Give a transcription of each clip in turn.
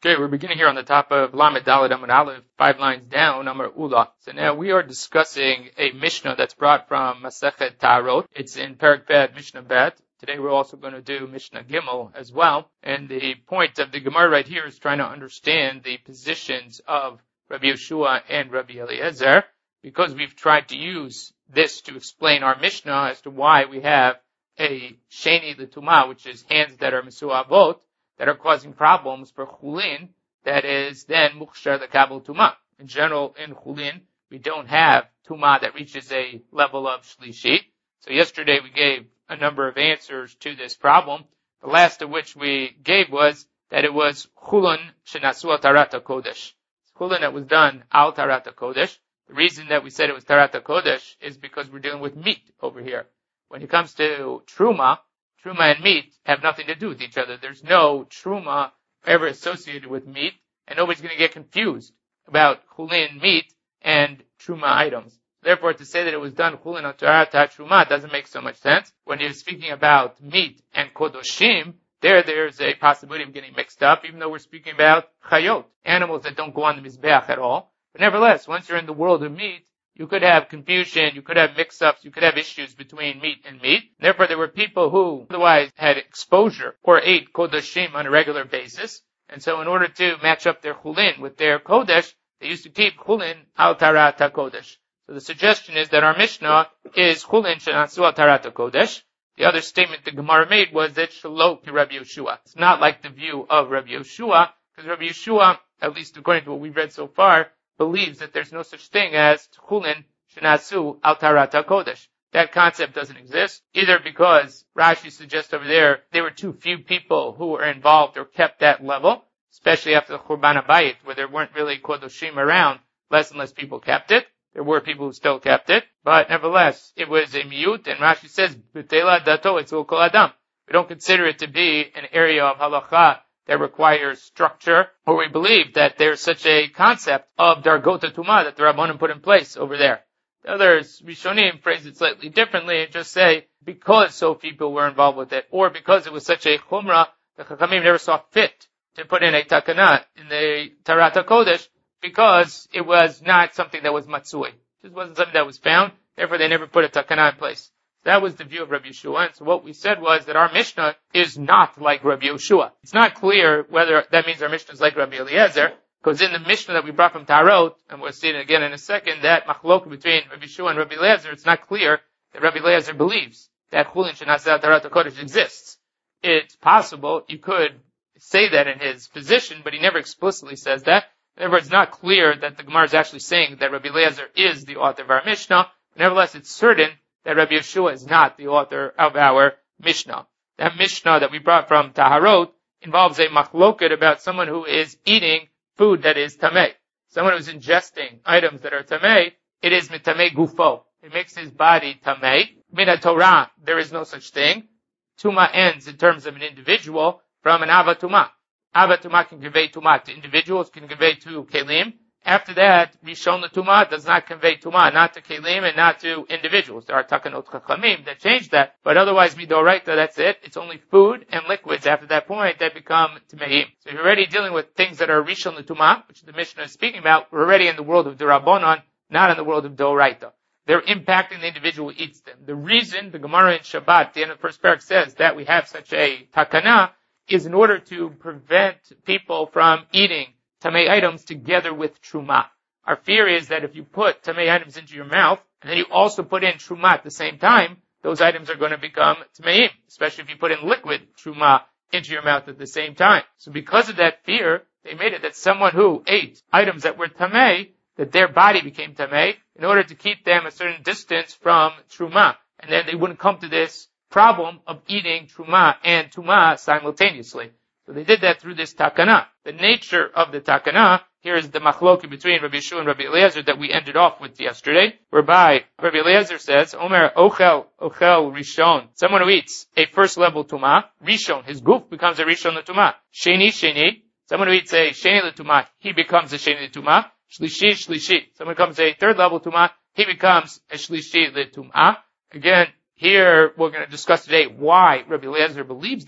Okay, we're beginning here on the top of Lamed Daled Amud Aleph, 5 lines down, Amar Ula. So now we are discussing a Mishnah that's brought from Masechet Tarot. It's in Perek Bet, Mishnah Bet. Today we're also going to do Mishnah Gimel as well. And the point of the Gemara right here is trying to understand the positions of Rabbi Yeshua and Rabbi Eliezer, because we've tried to use this to explain our Mishnah as to why we have a Sheni L'Tumah, which is hands that are Mesuavot, that are causing problems for Chulin, that is then Mukshar the Kabul Tumah. In general, in Chulin, we don't have Tumah that reaches a level of Shlishi. So yesterday we gave a number of answers to this problem. The last of which we gave was that it was Chulin Shenasu al Tarat HaKodesh. Chulin that was done al Tarat HaKodesh. The reason that we said it was Tarat HaKodesh is because we're dealing with meat over here. When it comes to Truma and meat have nothing to do with each other. There's no Truma ever associated with meat, and nobody's going to get confused about Chulin meat and Truma items. Therefore, to say that it was done Chulin on Tarat Truma doesn't make so much sense. When you're speaking about meat and Kodoshim, there's a possibility of getting mixed up, even though we're speaking about Chayot, animals that don't go on the Mizbeach at all. But nevertheless, once you're in the world of meat, you could have confusion, you could have mix-ups, you could have issues between meat and meat. Therefore, there were people who otherwise had exposure or ate Kodashim on a regular basis. And so in order to match up their Chulin with their Kodesh, they used to keep Chulin al Tarat HaKodesh. So the suggestion is that our Mishnah is Chulin Shenasu al Tarat HaKodesh. The other statement the Gemara made was that Shalot to Rabbi Yeshua. It's not like the view of Rabbi Yeshua, because Rabbi Yeshua, at least according to what we've read so far, believes that there's no such thing as Chulin Shenasu al Tarat HaKodesh. That concept doesn't exist, either because Rashi suggests over there were too few people who were involved or kept that level, especially after the Churban HaBayit, where there weren't really Kodoshim around, less and less people kept it. There were people who still kept it, but nevertheless, it was a miyut, and Rashi says, B'tela dato etzul kol adam. We don't consider it to be an area of halacha that requires structure, or we believe that there's such a concept of Dargot Tumah that the Rabbanim put in place over there. The others, Rishonim, phrase it slightly differently and just say, because so few people were involved with it, or because it was such a chumrah, the Chachamim never saw fit to put in a takana in the Tarat HaKodesh, because it was not something that was matsui. It just wasn't something that was found, therefore they never put a takana in place. That was the view of Rabbi Yeshua, and so what we said was that our Mishnah is not like Rabbi Yeshua. It's not clear whether that means our Mishnah is like Rabbi Eliezer, because in the Mishnah that we brought from Tarot, and we'll see it again in a second, that machlok between Rabbi Yeshua and Rabbi Eliezer, it's not clear that Rabbi Eliezer believes that Chulin Shenasu al Tarat HaKodesh exists. It's possible you could say that in his position, but he never explicitly says that. Therefore, it's not clear that the Gemara is actually saying that Rabbi Eliezer is the author of our Mishnah. Nevertheless, it's certain that Rabbi Yeshua is not the author of our Mishnah. That Mishnah that we brought from Taharot involves a machloket about someone who is eating food that is tamei. Someone who is ingesting items that are tamei, it is mitamei gufo. It makes his body tamei. Mina Torah, there is no such thing. Tuma ends in terms of an individual from an avatuma. Avatuma can convey tuma to individuals, can convey to kelim. After that, Rishon L'Tumah does not convey Tumah, not to Kelim and not to individuals. There are Takanot Chachamim that change that, but otherwise Midoraita, that's it. It's only food and liquids after that point that become Tmeim. So if you're already dealing with things that are Rishon L'Tumah, which the Mishnah is speaking about, we're already in the world of D'Rabbanan, not in the world of Doraita. They're impacting the individual who eats them. The reason the Gemara in Shabbat, at the end of the first parak, says that we have such a takana is in order to prevent people from eating tamei items together with truma. Our fear is that if you put tamei items into your mouth, and then you also put in truma at the same time, those items are going to become tameim, especially if you put in liquid truma into your mouth at the same time. So because of that fear, they made it that someone who ate items that were tamei, that their body became tamei, in order to keep them a certain distance from truma, and then they wouldn't come to this problem of eating truma and tuma simultaneously. So they did that through this takana. The nature of the takana, here is the machloki between Rabbi Yeshua and Rabbi Eliezer that we ended off with yesterday, whereby Rabbi Eliezer says, Omer ochel rishon, someone who eats a first level tuma, rishon, his guf becomes a rishon l'tuma. Sheni, someone who eats a sheni l'tuma, he becomes a sheni l'tuma. Shlishi, someone who becomes a third level tuma, he becomes a shlishi l'tuma. Again, here we're going to discuss today why Rabbi Eliezer believes this,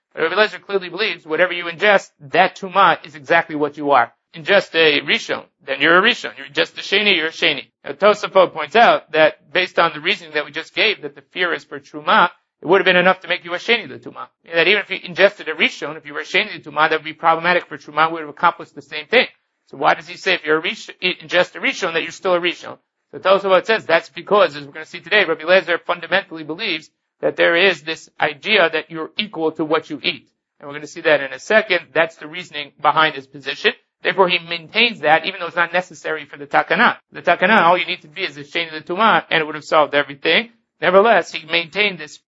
But Rabbi Eliezer clearly believes whatever you ingest, that tumah is exactly what you are. Ingest a rishon, then you're a rishon. You ingest a sheni, you're a sheni. Now Tosafot points out that based on the reasoning that we just gave, that the fear is for truma, it would have been enough to make you a sheni the tumah. That even if you ingested a rishon, if you were a sheni the tumah, that would be problematic for truma, would have accomplished the same thing. So why does he say if you're ingest a rishon, that you're still a rishon? So Tosafot says that's because, as we're going to see today, Rabbi Eliezer fundamentally believes that there is this idea that you're equal to what you eat. And we're going to see that in a second. That's the reasoning behind his position. Therefore, he maintains that, even though it's not necessary for the takana. The takana, all you need to be is a sheni the tumah, and it would have solved everything. Nevertheless, he maintained this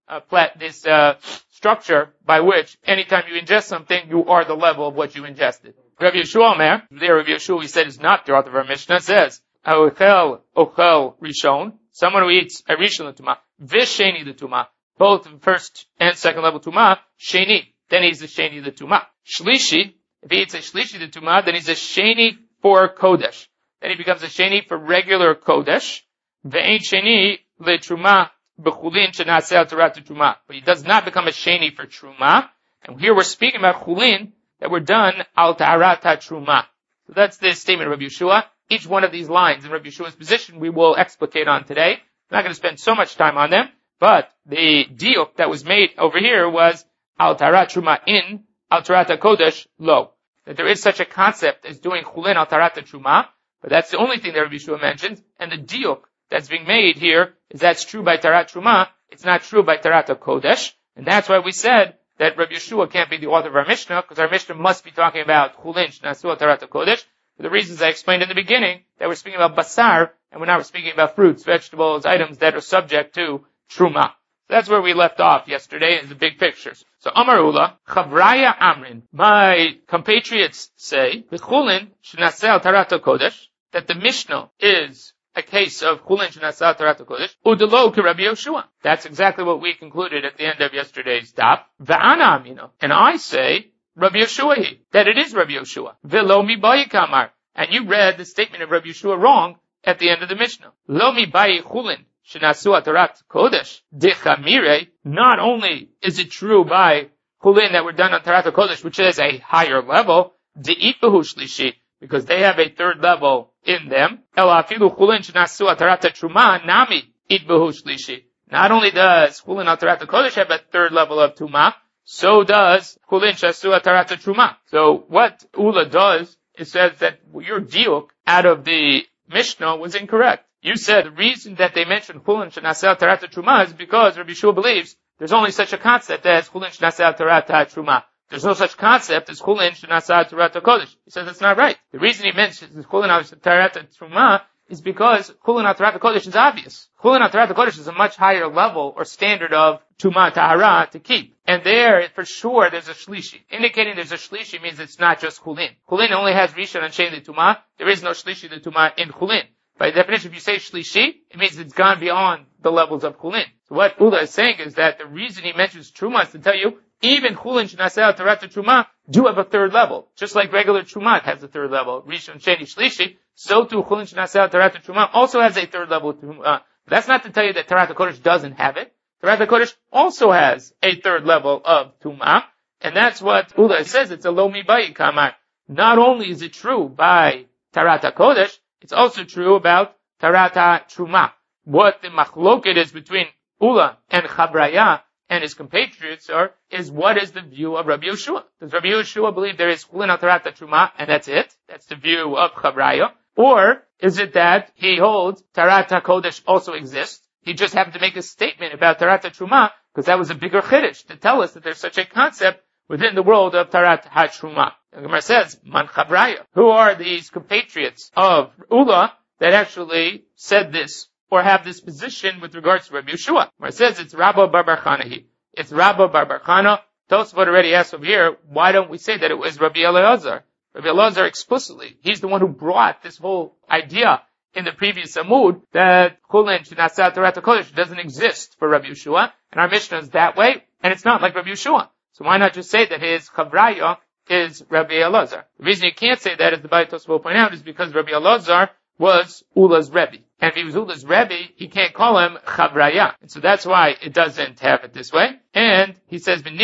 structure by which, anytime you ingest something, you are the level of what you ingested. Rabbi Yeshua Omer, there Rabbi Yeshua, we said, is not the author of our Mishnah, says, ochel rishon, someone who eats a rishon the tumah, v'sheni the tumah, both first and second level tumah, sheni, then he's a sheni the tumah. Shlishi, if he eats a shlishi the tumah, then he's a sheni for kodesh. Then he becomes a sheni for regular kodesh. Ve'ein sheni le truma b'chulin shenaseh al tarat truma. But he does not become a sheni for truma. And here we're speaking about chulin that were done al tarat truma. So that's the statement of Rabbi Yeshua. Each one of these lines in Rabbi Yeshua's position we will explicate on today. I'm not going to spend so much time on them, but the diuk that was made over here was al tarat truma in al tarat kodesh lo. That there is such a concept as doing chulin al tarat truma, but that's the only thing that Rabbi Yeshua mentions. And the diuk that's being made here is that's true by tarat truma. It's not true by tarat kodesh, and that's why we said that Rabbi Yeshua can't be the author of our Mishnah, because our Mishnah must be talking about chulin shnasu al tarat kodesh. For the reasons I explained in the beginning, that we're speaking about basar, and we're not speaking about fruits, vegetables, items that are subject to truma. That's where we left off yesterday in the big pictures. So Amar Ula, Chavraya Amrin, my compatriots say, Chulin shenaseh al tarat kodesh, that the Mishnah is a case of Chulin shenaseh al tarat kodesh, udelo ki Rabbi Yeshua. That's exactly what we concluded at the end of yesterday's daf. Va'ana amino, and I say, Rabbi Yeshua, that it is Rabbi Yeshua. Velo mi bayi kamar, and you read the statement of Rabbi Yeshua wrong at the end of the Mishnah. Lo mi bayi chulin shenasu al tarat kodesh dechamire. Not only is it true by chulin that were done on tarat kodesh, which is a higher level, de'ipahu shlishi, because they have a third level in them. El afilu chulin shenasu al tarat truma nami itbahu shlishi. Not only does chulin al tarat kodesh have a third level of tumah, so does chulin shenasu al tarat truma. So what Ula does, it says that your diuk out of the Mishnah was incorrect. You said the reason that they mentioned chulin shenaseh al tarat truma is because Rabbi Yeshua believes there's only such a concept as chulin shenaseh al tarat truma. There's no such concept as chulin shenaseh al tarat kodesh. He says that's not right. The reason he mentions chulin al tarat truma is because chulin al tarat kodesh is obvious. Chulin al tarat kodesh is a much higher level or standard of tuma tahara to keep. And there, for sure, there's a shlishi. Indicating there's a shlishi means it's not just chulin. Chulin only has rishon and sheni tuma. There is no shlishi the tuma in chulin. By definition, if you say shlishi, it means it's gone beyond the levels of chulin. So what Ula is saying is that the reason he mentions truma is to tell you, even chulin shenaseh al tarat truma do have a third level. Just like regular truma has a third level, rishon, sheni, shlishi, so too chulin shenaseh al tarat truma also has a third level truma. That's not to tell you that tarat kodesh doesn't have it. Tarat kodesh also has a third level of tumah, and that's what Ula says. It's a lo mi bayi kamar. Not only is it true by tarat kodesh, it's also true about tarat truma. What the machloket is between Ula and Chavraya and his compatriots is what is the view of Rabbi Yeshua. Does Rabbi Yeshua believe there is chulin al tarat truma and that's it? That's the view of Chavraya. Or is it that he holds tarat kodesh also exists? He just happened to make a statement about tarat truma because that was a bigger chiddush to tell us that there's such a concept within the world of tarat truma. The Gemara says, Man Chavraya. Who are these compatriots of Ula that actually said this or have this position with regards to Rabbi Yeshua? Gemara says it's Rabba bar bar Chana. It's Rabba bar bar Chana. Tosfot already asked over here, why don't we say that it was Rabbi Elazar? Rabbi Elazar explicitly, he's the one who brought this whole idea in the previous Amud that chulin shenaseh al tarat kodesh doesn't exist for Rabbi Yeshua, and our Mishnah is that way, and it's not like Rabbi Yeshua. So why not just say that his Chavraya is Rabbi Elazar? The reason you can't say that, as the Beit Tosfos will point out, is because Rabbi Elazar was Ula's Rebbe. And if he was Ula's Rebbe, he can't call him Chavraya. And so that's why it doesn't have it this way. And he says, V'nireh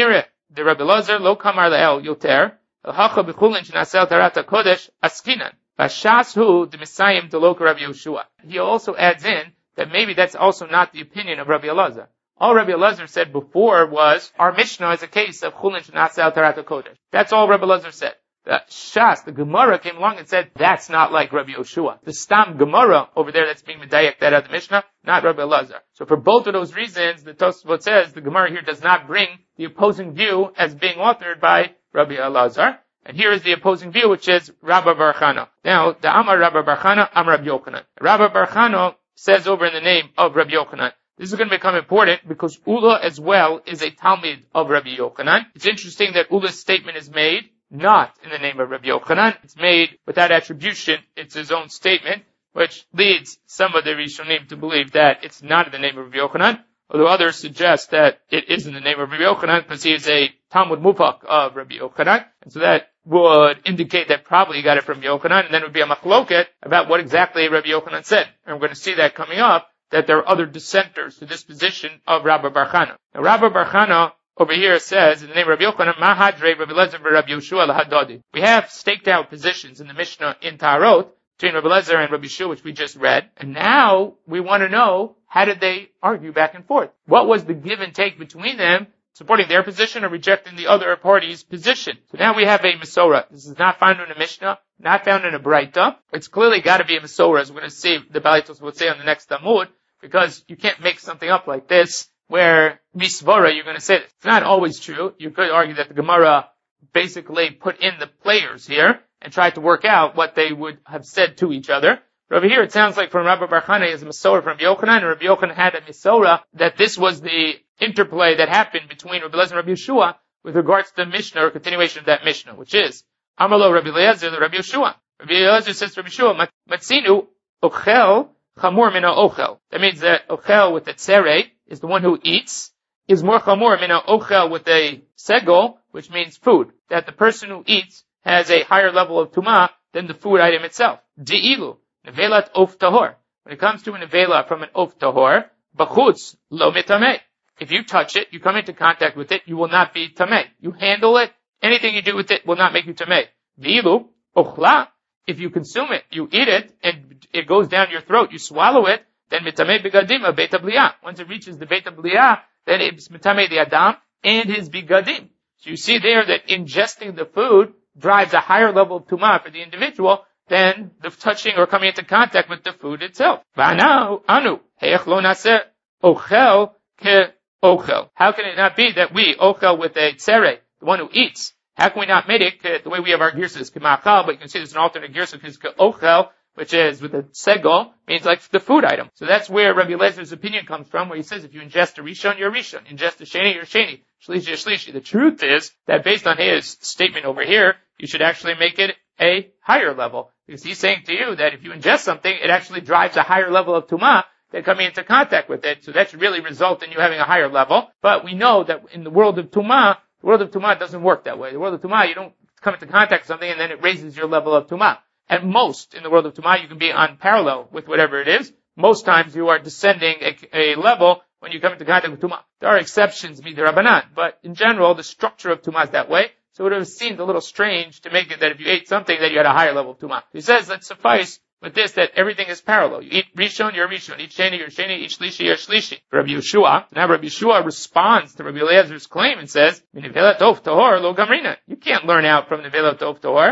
the Rabbi Elazar lo kamar la'el yoter, el-hacha b'chulin shenasel tarat HaKodesh askinan, v'shas hu d'misayim deloka Rabbi Yoshua. He also adds in that maybe that's also not the opinion of Rabbi Elazar. All Rabbi Elazar said before was, our Mishnah is a case of chulin shenasel tarat HaKodesh. That's all Rabbi Elazar said. The Shas, the Gemara came along and said, that's not like Rabbi Yoshua. The Stam Gemara over there that's being medayak that out of the Mishnah, not Rabbi Elazar. So for both of those reasons, the Tosfot says the Gemara here does not bring the opposing view as being authored by Rabbi Elazar. And here is the opposing view, which is Rabbi Bar Chana. Now, the Amar Rabbi Bar Chana, Amar Rabbi Yochanan. Rabbi Bar Chana says over in the name of Rabbi Yochanan. This is going to become important because Ula as well is a Talmid of Rabbi Yochanan. It's interesting that Ula's statement is made not in the name of Rabbi Yochanan. It's made without attribution. It's his own statement, which leads some of the Rishonim to believe that it's not in the name of Rabbi Yochanan, although others suggest that it is in the name of Rabbi Yochanan because he is a Talmud Mufak of Rabbi Yochanan. And so that would indicate that probably he got it from Yochanan, and then it would be a machloket about what exactly Rabbi Yochanan said. And we're going to see that coming up, that there are other dissenters to this position of Rabbi Bar Chana. Now, Rabbi Bar Chana over here says, in the name of Rabbi Yochanan, Mahadre Rabbi Elazar Rabbi Yoshua lahadadi. We have staked out positions in the Mishnah in Tarot between Rabbi Elazar and Rabbi Yoshua, which we just read. And now we want to know, how did they argue back and forth? What was the give and take between them, supporting their position or rejecting the other party's position? So now we have a Masorah. This is not found in a Mishnah, not found in a Braita. It's clearly got to be a Masorah, as we're going to see the Balitos will say on the next Talmud, because you can't make something up like this where misvara, you're going to say this. It's not always true. You could argue that the Gemara basically put in the players here and tried to work out what they would have said to each other. But over here, it sounds like from Rabbi Bar Chana is a Masorah from Yochanan, and Rabbi Yochanan had a Masorah that this was the interplay that happened between Rabbi Elazar and Rabbi Yoshua with regards to the Mishnah or continuation of that Mishnah, which is Amalo Rabbi Elazar, Rabbi Yoshua. Rabbi Elazar says to Rabbi Yoshua, Matzinu ochel chamur mina ochel. That means that ochel with the tzere is the one who eats, is more chamur mina ochel with a segol, which means food. That the person who eats has a higher level of tumah than the food item itself. De'ilu, nevelat of tahor. When it comes to a nevela from an of tahor, bachutz lo mitameh. If you touch it, you come into contact with it, you will not be tameh. You handle it, anything you do with it will not make you tameh. De'ilu, ochla, if you consume it, you eat it, and it goes down your throat, you swallow it, then mitameh bigadim beit habliyah. Once it reaches the beit habliyah, then it's mitameh the adam and his bigadim. So you see there that ingesting the food drives a higher level of tumah for the individual than the touching or coming into contact with the food itself. V'anau anu heich lo naseh ochel ke ochel. How can it not be that we ochel with a tzere, the one who eats? How can we not make it the way we have our girsas k'machal? But you can see there's an alternate girsa because ochel, which is with a segol, means like the food item. So that's where Rabbi Elazar's opinion comes from, where he says if you ingest a rishon, you're a rishon. Ingest a sheni, you're a sheni. Shlishi, you're shlishi. The truth is that based on his statement over here, you should actually make it a higher level. Because he's saying to you that if you ingest something, it actually drives a higher level of tumah than coming into contact with it. So that should really result in you having a higher level. But we know that in the world of tumah, doesn't work that way. The world of tumah, you don't come into contact with something and then it raises your level of tumah. At most, in the world of tumah, you can be on parallel with whatever it is. Most times you are descending a level when you come into contact with tumah. There are exceptions, midrabanan, but in general, the structure of tumah is that way. So it would have seemed a little strange to make it that if you ate something that you had a higher level of tumah. He says, let's suffice with this, that everything is parallel. You eat rishon, you're rishon. Eat sheni, you're sheni. Eat shlishi, you're shlishi. Rabbi Yoshua, now Rabbi Yoshua responds to Rabbi Elazar's claim and says, Nevelat of tahor lo gamrina. You can't learn out from Nevelat of tahor.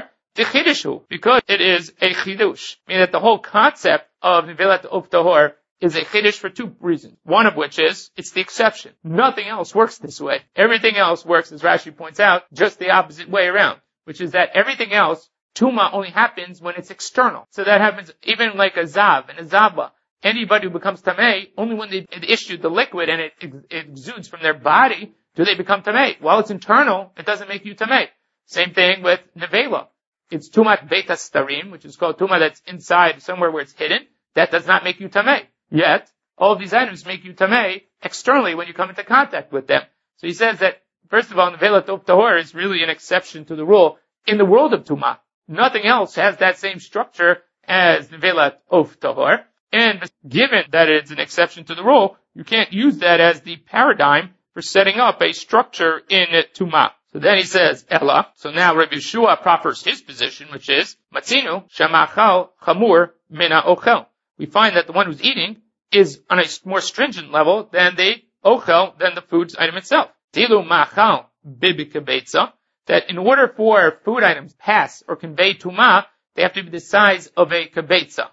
Because it is a chidush. Meaning that the whole concept of Nevelat of tahor is a chidush for two reasons. One of which is, it's the exception. Nothing else works this way. Everything else works, as Rashi points out, just the opposite way around. Which is that everything else, Tuma only happens when it's external. So that happens even like a Zav and a Zaba. Anybody who becomes Tameh, only when they issue the liquid and it exudes from their body, do they become Tameh. While it's internal, it doesn't make you Tameh. Same thing with Nevela. It's Tumat Beta Starim, which is called Tuma that's inside somewhere where it's hidden. That does not make you Tameh. Yet, all of these items make you Tameh externally when you come into contact with them. So he says that, first of all, Nevelat of Tahor is really an exception to the rule in the world of Tumah. Nothing else has that same structure as Nevelat of Tahor. And given that it's an exception to the rule, you can't use that as the paradigm for setting up a structure in Tumah. So then he says, Ella. So now Rabbi Yeshua proffers his position, which is, Matzinu, Shamachal, Chamur, Mina Ochel. We find that the one who's eating is on a more stringent level than the Ochel, than the food item itself. Dilu Machal, Bibikabetza, that in order for food items pass or convey Tumah, they have to be the size of a kabetza.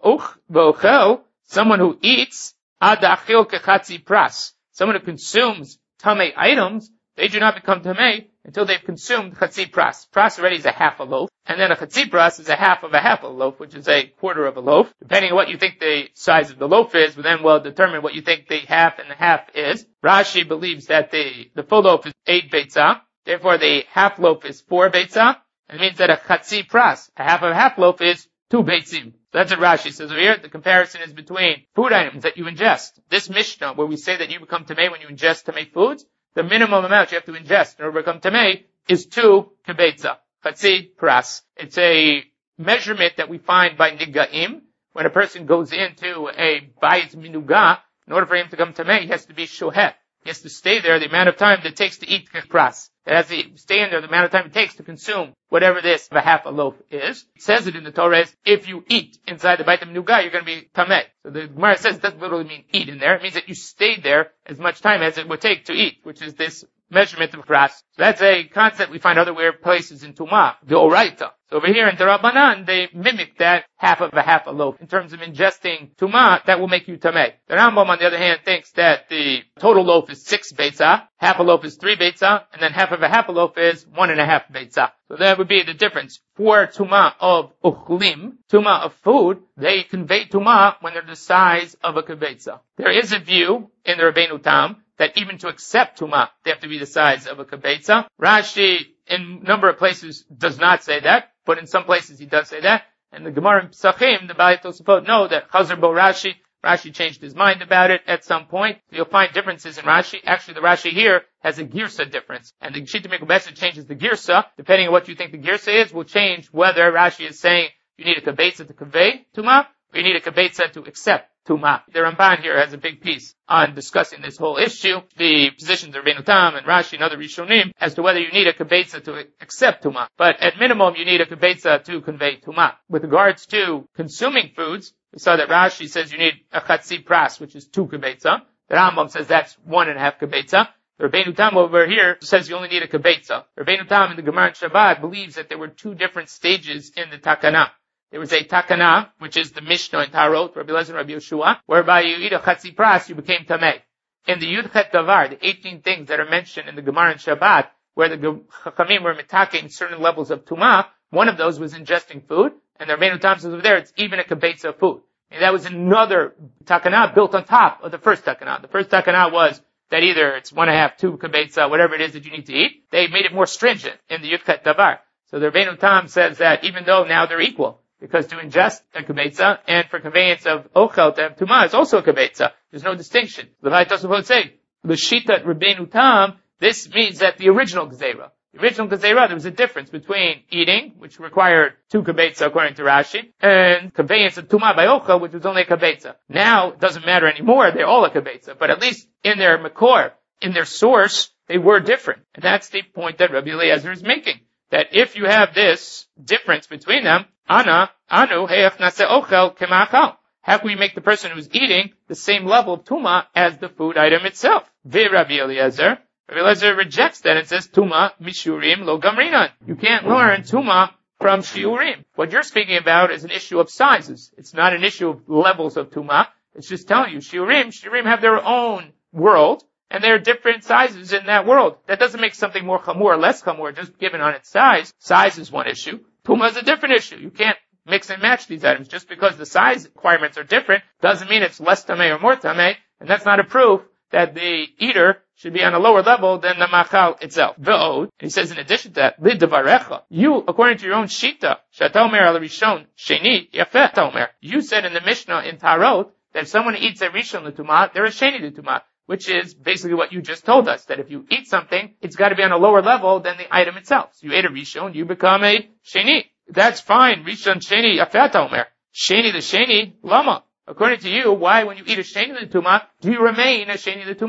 V'ochel, someone who eats, adachil kechatzi pras, someone who consumes tamei items, they do not become tamei until they've consumed chatzi pras. Pras already is a half a loaf, and then a chatzi pras is a half of a loaf, which is a quarter of a loaf. Depending on what you think the size of the loaf is, then we'll determine what you think the half and the half is. Rashi believes that the full loaf is 8 beitzah, therefore the half loaf is 4 beitzah. It means that a chatzi pras, a half loaf, is 2 beitzim. So that's what Rashi says over here. The comparison is between food items that you ingest. This Mishnah, where we say that you become tamei when you ingest tamei foods, the minimum amount you have to ingest in order to become tamei is 2 kibetza, chatzi pras. It's a measurement that we find by nigaim. When a person goes into a bayit minugah, in order for him to become tamei, he has to be shohet. He has to stay there the amount of time that it takes to eat pras. It has to stay in there the amount of time it takes to consume whatever this half a loaf is. It says it in the Torah, if you eat inside the Beit HaMinugah, you're going to be tameh. So the Gemara says it doesn't literally mean eat in there. It means that you stayed there as much time as it would take to eat, which is this measurement of pras. So that's a concept we find other places in Tumah, the Oraita. So over here in Darabanan, they mimic that half a loaf. In terms of ingesting Tumah, that will make you tameh. The Rambam, on the other hand, thinks that the total loaf is 6 beitzah, half a loaf is 3 beitzah, and then half a loaf is 1.5 beitzah. So that would be the difference. For Tumah of Uchlim, Tumah of food, they convey Tumah when they're the size of a kibetza. There is a view in the Rabbeinu Tam that even to accept Tumah, they have to be the size of a kibetza. Rashi, in a number of places, does not say that, but in some places he does say that. And the Gemara in Pesachim, the Baalei Tosafot, know that Chazar Bo Rashi changed his mind about it at some point. You'll find differences in Rashi. Actually, the Rashi here has a girsa difference. And the Shita Mikubesa changes the girsa. Depending on what you think the girsa is, will change whether Rashi is saying you need a kabetza to convey Tumah, or you need a kabetza to accept Tumah. The Ramban here has a big piece on discussing this whole issue, the positions of Rabbeinu Tam and Rashi and other Rishonim, as to whether you need a kabetza to accept Tumah. But at minimum, you need a kabetza to convey Tumah. With regards to consuming foods, we saw that Rashi says you need a chatzi pras, which is 2 kibetza. The Rambam says that's 1.5 kibetza. The Rabbeinu Tam over here says you only need a kibetza. The Rabbeinu Tam in the Gemara in Shabbat believes that there were 2 different stages in the takana. There was a takana, which is the Mishnah in Tarot, Rabbi Lezer and Rabbi Yeshua, whereby you eat a chatzi pras, you became tamei. In the Yud Chet Davar, the 18 things that are mentioned in the Gemara in Shabbat, where the Chachamim were mitaking certain levels of tumah, one of those was ingesting food, and the Rabbeinu Tam says over there, it's even a kibetza of food. And that was another takana built on top of the first takana. The first takana was that either it's 1.5, 2 kibetza, whatever it is that you need to eat. They made it more stringent in the Yud Chet Davar. So the Rabbeinu Tam says that even though now they're equal, because to ingest a kibetza and for conveyance of ochel to have tumah is also a kibetza. There's no distinction. The Baalei Tosafot say, the Shita Rabbeinu Tam, this means that the original gezerah, there was a difference between eating, which required 2 kibetza according to Rashi, and conveyance of tumah by ochel, which was only a kibetza. Now, it doesn't matter anymore, they're all a kibetza, but at least in their makor, in their source, they were different. And that's the point that Rabbi Eliezer is making. That if you have this difference between them, anu, he'ach nase ochel kemachal. How can we make the person who's eating the same level of tumah as the food item itself? Rabbi Eliezer rejects that and says, tumah mishurim lo gamrinan. You can't learn tumah from shiurim. What you're speaking about is an issue of sizes. It's not an issue of levels of tumah. It's just telling you, shiurim have their own world, and there are different sizes in that world. That doesn't make something more chamur or less chamur just given on its size. Size is one issue. Tumah is a different issue. You can't mix and match these items. Just because the size requirements are different doesn't mean it's less tamei or more tamei, and that's not a proof that the eater should be on a lower level than the machal itself. Ve'od, he says in addition to that, lidavarecha, you, according to your own shita, shata omer al rishon sheni yafeh omer, you said in the Mishnah in Tarot that if someone eats a rishon l'tumah, they're a sheni l'tumah, which is basically what you just told us, that if you eat something, it's got to be on a lower level than the item itself. So you ate a rishon, you become a sheni. That's fine. Rishon sheni yafeh omer. Sheni the sheni lama. According to you, why when you eat a sheni l'tumah, do you remain a sheni l'tumah?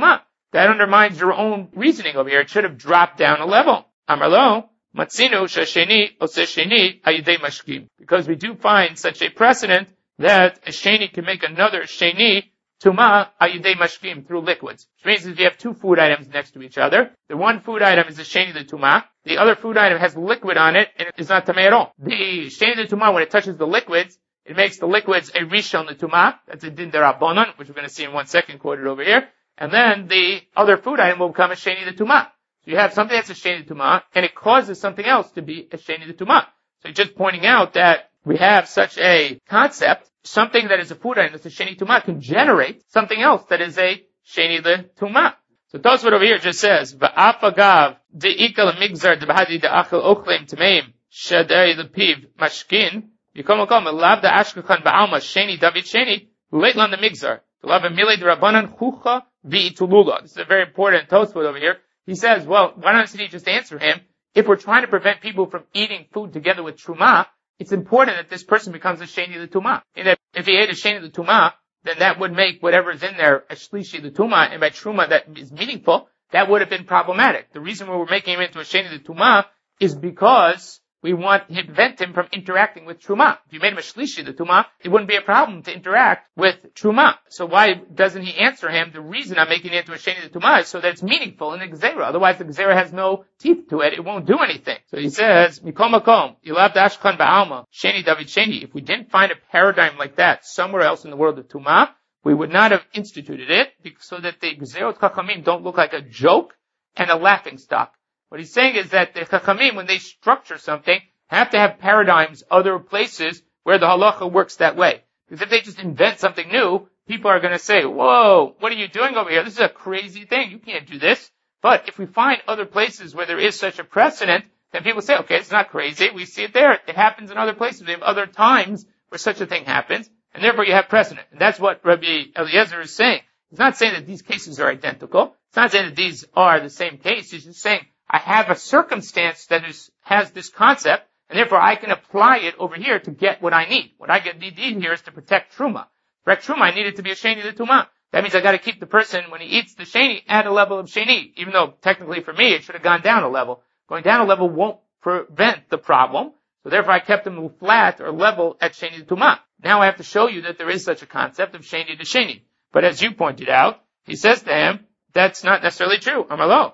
that undermines your own reasoning over here. It should have dropped down a level. Amarlo, matzinu shasheni ose sheni ayidei mashkim. Because we do find such a precedent that a sheni can make another sheni tuma ayidei mashkim, through liquids. Which means if you have two food items next to each other, the one food item is a sheni the tuma, the other food item has liquid on it, and it is not tamei at all. The sheni the tuma, when it touches the liquids, it makes the liquids a rishon the tuma. That's a din derabanan, which we're going to see in 1 second, quoted over here. And then the other food item will become a sheni the tuma. So you have something that's a sheni the tuma, and it causes something else to be a sheni the tuma. So just pointing out that we have such a concept, something that is a food item that's a sheni tuma can generate something else that is a sheni the tuma. So Tosfot over here just says, V'afagav de'ikal migzar debahadi de'achel ochlem tameim shadei lepiv mashkin yikom okom elav da'ashkachan ba'alma sheni david sheni leitlan the migzar elav emile d'rabanan chucha v'itulula. This is a very important Tosfot over here. He says, well, why doesn't he just answer him? If we're trying to prevent people from eating food together with truma, it's important that this person becomes a sheni the tuma. And that if he ate a sheni the tuma, then that would make whatever is in there a shlishi the tuma, and by truma that is meaningful, that would have been problematic. The reason why we're making him into a sheni the tuma is because we want to prevent him from interacting with truma. If you made him a shlishi the tuma, it wouldn't be a problem to interact with truma. So why doesn't he answer him? The reason I'm making it into a sheni the tuma is so that it's meaningful in the gzera. Otherwise the gzera has no teeth to it. It won't do anything. So he says, Mikom makom, ilav dashkan ba'alma, sheni david sheni. If we didn't find a paradigm like that somewhere else in the world of tuma, we would not have instituted it so that the gzerot chachamim don't look like a joke and a laughing stock. What he's saying is that the chachamim, when they structure something, have to have paradigms, other places where the halacha works that way. Because if they just invent something new, people are going to say, whoa, what are you doing over here? This is a crazy thing. You can't do this. But if we find other places where there is such a precedent, then people say, okay, it's not crazy. We see it there. It happens in other places. We have other times where such a thing happens, and therefore you have precedent. And that's what Rabbi Eliezer is saying. He's not saying that these cases are identical. It's not saying that these are the same case. He's just saying, I have a circumstance that has this concept, and therefore I can apply it over here to get what I need. What I need here is to protect truma. To protect truma, I need it to be a sheni the tuma. That means I got to keep the person, when he eats the sheni, at a level of sheni, even though technically for me it should have gone down a level. Going down a level won't prevent the problem, so therefore I kept him flat or level at sheni the tuma. Now I have to show you that there is such a concept of sheni to sheni. But as you pointed out, he says to him, that's not necessarily true. Amalo.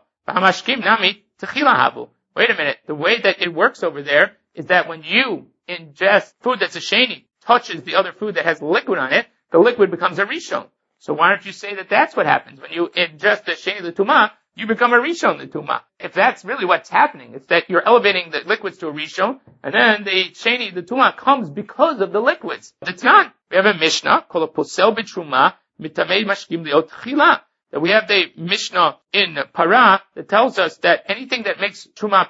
Wait a minute. The way that it works over there is that when you ingest food that's a sheni, touches the other food that has liquid on it, the liquid becomes a rishon. So why don't you say that that's what happens? When you ingest the sheni the tuma, you become a rishon the tuma. If that's really what's happening, it's that you're elevating the liquids to a rishon, and then the sheni the tuma comes because of the liquids. It's not. We have a mishnah called a posel b'truma mitamei mashkim liot chila. That we have the Mishnah in Para that tells us that anything that makes Truma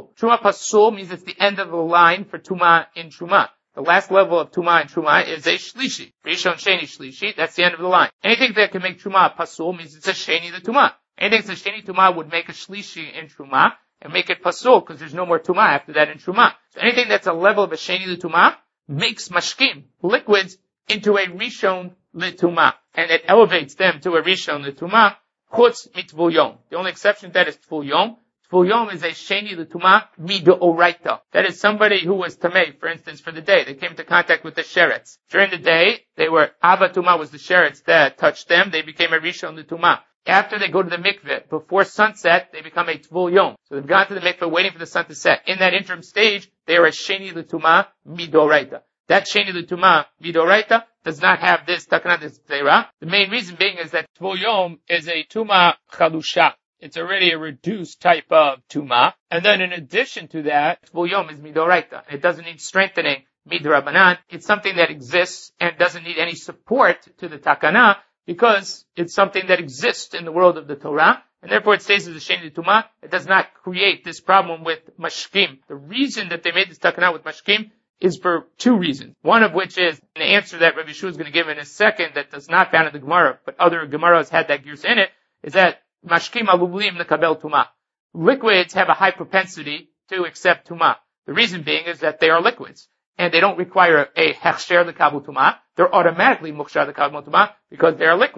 Pasul means it's the end of the line for Tuma in Truma. The last level of Tuma in Truma is a Shlishi. Rishon Sheni Shlishi, that's the end of the line. Anything that can make Truma Pasul means it's a Sheni the Tuma. Anything that's a Sheni Tuma would make a Shlishi in Truma and make it Pasul because there's no more Tuma after that in Truma. So anything that's a level of a Sheni the Tuma makes Mashkim, liquids, into a Rishon L'Tuma, and it elevates them to a Rishon L'Tuma, Chutz Mitvul Yom. The only exception to that is Tvul Yom. Tvul Yom is a Sheni L'Tuma Midoraita. That is somebody who was Tamei, for instance, for the day. They came into contact with the Sheretz. During the day, Ava Tuma was the Sheretz that touched them. They became a Rishon L'Tuma. After they go to the mikveh, before sunset, they become a Tvul Yom. So they've gone to the mikveh waiting for the sun to set. In that interim stage, they are a Sheni L'Tuma Midoraita. That Sheni L'Tuma Midoraita does not have this Takanat Zera. The main reason being is that Tvul Yom is a Tuma Chalusha. It's already a reduced type of Tuma. And then in addition to that, Tvul Yom is Midoraita. It doesn't need strengthening Midrabanan. It's something that exists and doesn't need any support to the Takana because it's something that exists in the world of the Torah. And therefore it stays as a Sheni L'Tuma. It does not create this problem with Mashkim. The reason that they made this Takana with Mashkim is for two reasons. One of which is an answer that Rabbi Yeshua is going to give in a second that does not found in the Gemara, but other Gemaras had that gears in it, is that mashkim alublim nekabel tuma. Liquids have a high propensity to accept tuma. The reason being is that they are liquids, and they don't require a hechsher lekabel tuma. They're automatically mukshar lekabel tuma because they are liquids.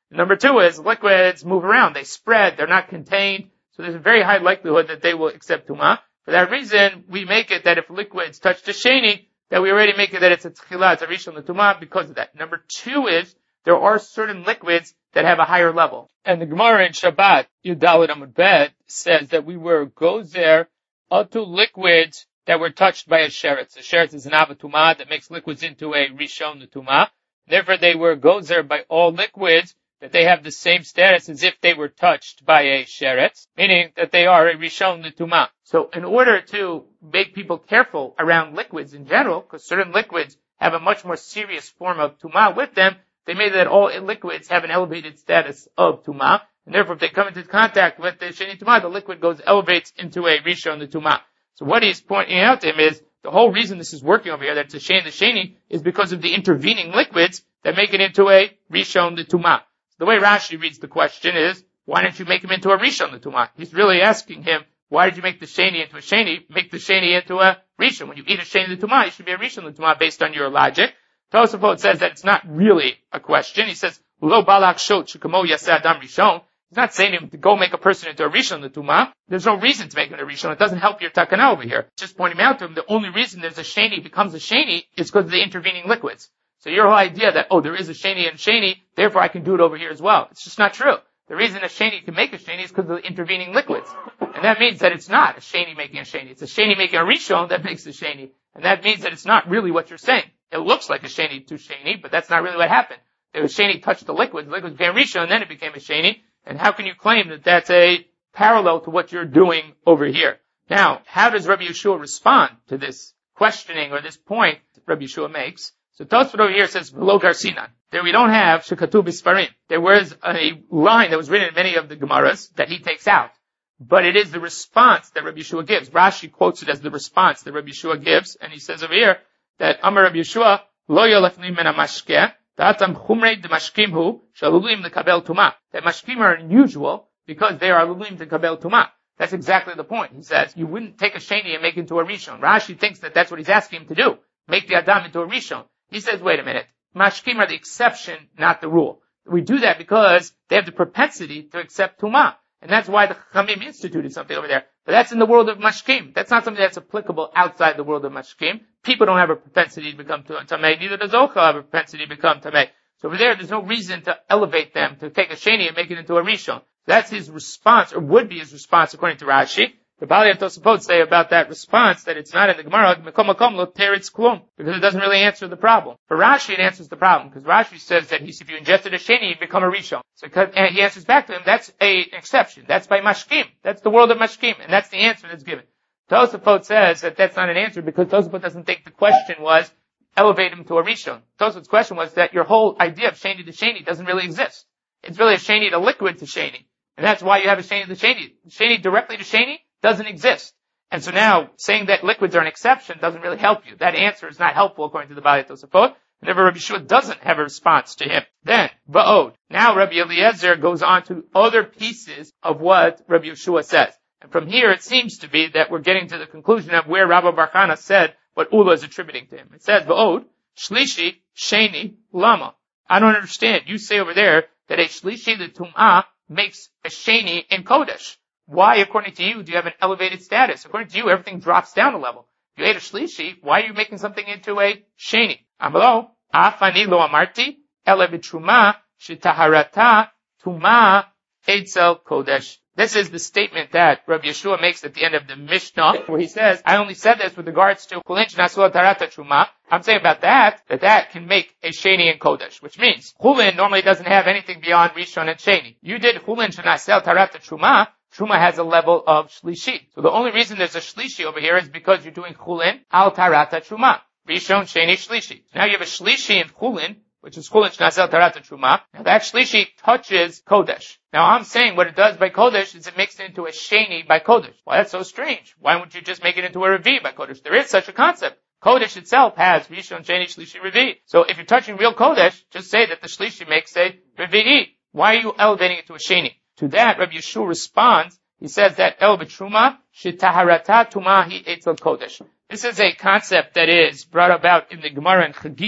Number two is liquids move around. They spread. They're not contained. So there's a very high likelihood that they will accept tumah. For that reason, we make it that if liquids touch the sheni, that we already make it that it's a tchila, it's a rishon l'tumah because of that. Number two is there are certain liquids that have a higher level. And the Gemara in Shabbat, Yudalid Amud Bet, says that we were gozer to liquids that were touched by a sheretz. A sheretz is an avatumah that makes liquids into a rishon l'tumah. Therefore, they were gozer by all liquids that they have the same status as if they were touched by a sheretz, meaning that they are a rishon l'tumah. So in order to make people careful around liquids in general, because certain liquids have a much more serious form of tumah with them, they made that all liquids have an elevated status of tumah, and therefore if they come into contact with the sheni tumah, the liquid elevates into a rishon l'tumah. So what he's pointing out to him is, the whole reason this is working over here, that it's a sheni, is because of the intervening liquids that make it into a rishon l'tumah. The way Rashi reads the question is, why didn't you make him into a rishon l'tumah? He's really asking him, why did you make the sheni into a sheni? Make the sheni into a rishon. When you eat a sheni l'tumah, it should be a rishon l'tumah based on your logic. Tosafot says that it's not really a question. He says, lo balak shot shekamo yaseh adam rishon. He's not saying to him to go make a person into a rishon l'tumah. There's no reason to make him a rishon. It doesn't help your takana over here. Just pointing out to him, the only reason there's a sheni becomes a sheni is because of the intervening liquids. So your whole idea that, there is a sheni and sheni, therefore I can do it over here as well. It's just not true. The reason a sheni can make a sheni is because of the intervening liquids. And that means that it's not a sheni making a sheni. It's a sheni making a rishon that makes a sheni. And that means that it's not really what you're saying. It looks like a sheni to sheni, but that's not really what happened. The sheni touched the liquids became rishon, and then it became a sheni. And how can you claim that that's a parallel to what you're doing over here? Now, how does Rabbi Yeshua respond to this questioning or this point that Rabbi Yeshua makes? So Tosfot over here says, V'lo garsinan. There we don't have shekatuv b'sparim. There was a line that was written in many of the Gemaras that he takes out. But it is the response that Rabbi Yeshua gives. Rashi quotes it as the response that Rabbi Yeshua gives, and he says over here that Amar Rabbi Yeshua, Lo yolefnim men ha-mashkeh, da'atam chumrei d'mashkim hu, shalulim l'kabel tumah. That mashkim are unusual because they are lulim l'kabel tumah. That's exactly the point. He says, you wouldn't take a sheni and make it into a rishon. Rashi thinks that that's what he's asking him to do. Make the adam into a rishon. He says, wait a minute. Mashkim are the exception, not the rule. We do that because they have the propensity to accept tumah. And that's why the Chachamim instituted something over there. But that's in the world of mashkim. That's not something that's applicable outside the world of mashkim. People don't have a propensity to become tamei. Neither does Ochel have a propensity to become tamei. So over there's no reason to elevate them, to take a sheni and make it into a rishon. That's his response, or would be his response according to Rashi. The Bali and Tosafot say about that response that it's not in the Gemara, because it doesn't really answer the problem. For Rashi, it answers the problem, because Rashi says that if you ingested a sheni, you'd become a rishon. So and he answers back to him, that's an exception. That's by mashkim. That's the world of mashkim, and that's the answer that's given. Tosafot says that that's not an answer, because Tosafot doesn't think the question was, elevate him to a rishon. Tosafot's question was that your whole idea of sheni to sheni doesn't really exist. It's really a sheni to liquid to sheni. And that's why you have a sheni to sheni. Sheni directly to sheni doesn't exist. And so now, saying that liquids are an exception doesn't really help you. That answer is not helpful according to the Bali Tosafot. Whenever Rabbi Yeshua doesn't have a response to him. Then, Ba'od. Now Rabbi Eliezer goes on to other pieces of what Rabbi Yeshua says. And from here it seems to be that we're getting to the conclusion of where Rabbi Bar Chana said what Ula is attributing to him. It says, Ba'od, Shlishi, Sheni, Lama. I don't understand. You say over there that a Shlishi, the Tum'ah, makes a Sheni in Kodesh. Why, according to you, do you have an elevated status? According to you, everything drops down a level. If you ate a shlishi, why are you making something into a sheni? Amalo, afani lo amarti, ele b'truma, shetaharata, tuma, etzel kodesh. This is the statement that Rabbi Yeshua makes at the end of the Mishnah, where he says, I only said this with regards to chulin shenasua tarata truma. I'm saying about that can make a sheni in kodesh, which means chulin normally doesn't have anything beyond rishon and sheni. You did chulin shenasel tarata truma. Truma has a level of shlishi. So the only reason there's a shlishi over here is because you're doing chulin al tarata truma. Rishon, sheni, shlishi. Now you have a shlishi in chulin, which is chulin shenasel tarata truma. Now that shlishi touches kodesh. Now I'm saying what it does by kodesh is it makes it into a sheni by kodesh. Why, that's so strange. Why wouldn't you just make it into a revi by kodesh? There is such a concept. Kodesh itself has rishon, sheni, shlishi, revi. So if you're touching real kodesh, just say that the shlishi makes a revi'i. Why are you elevating it to a sheni? To that, Rabbi Yeshua responds, he says that El B'Truma, Shetaharata Tumahi Etzel Kodesh. This is a concept that is brought about in the Gemara in Chagiga,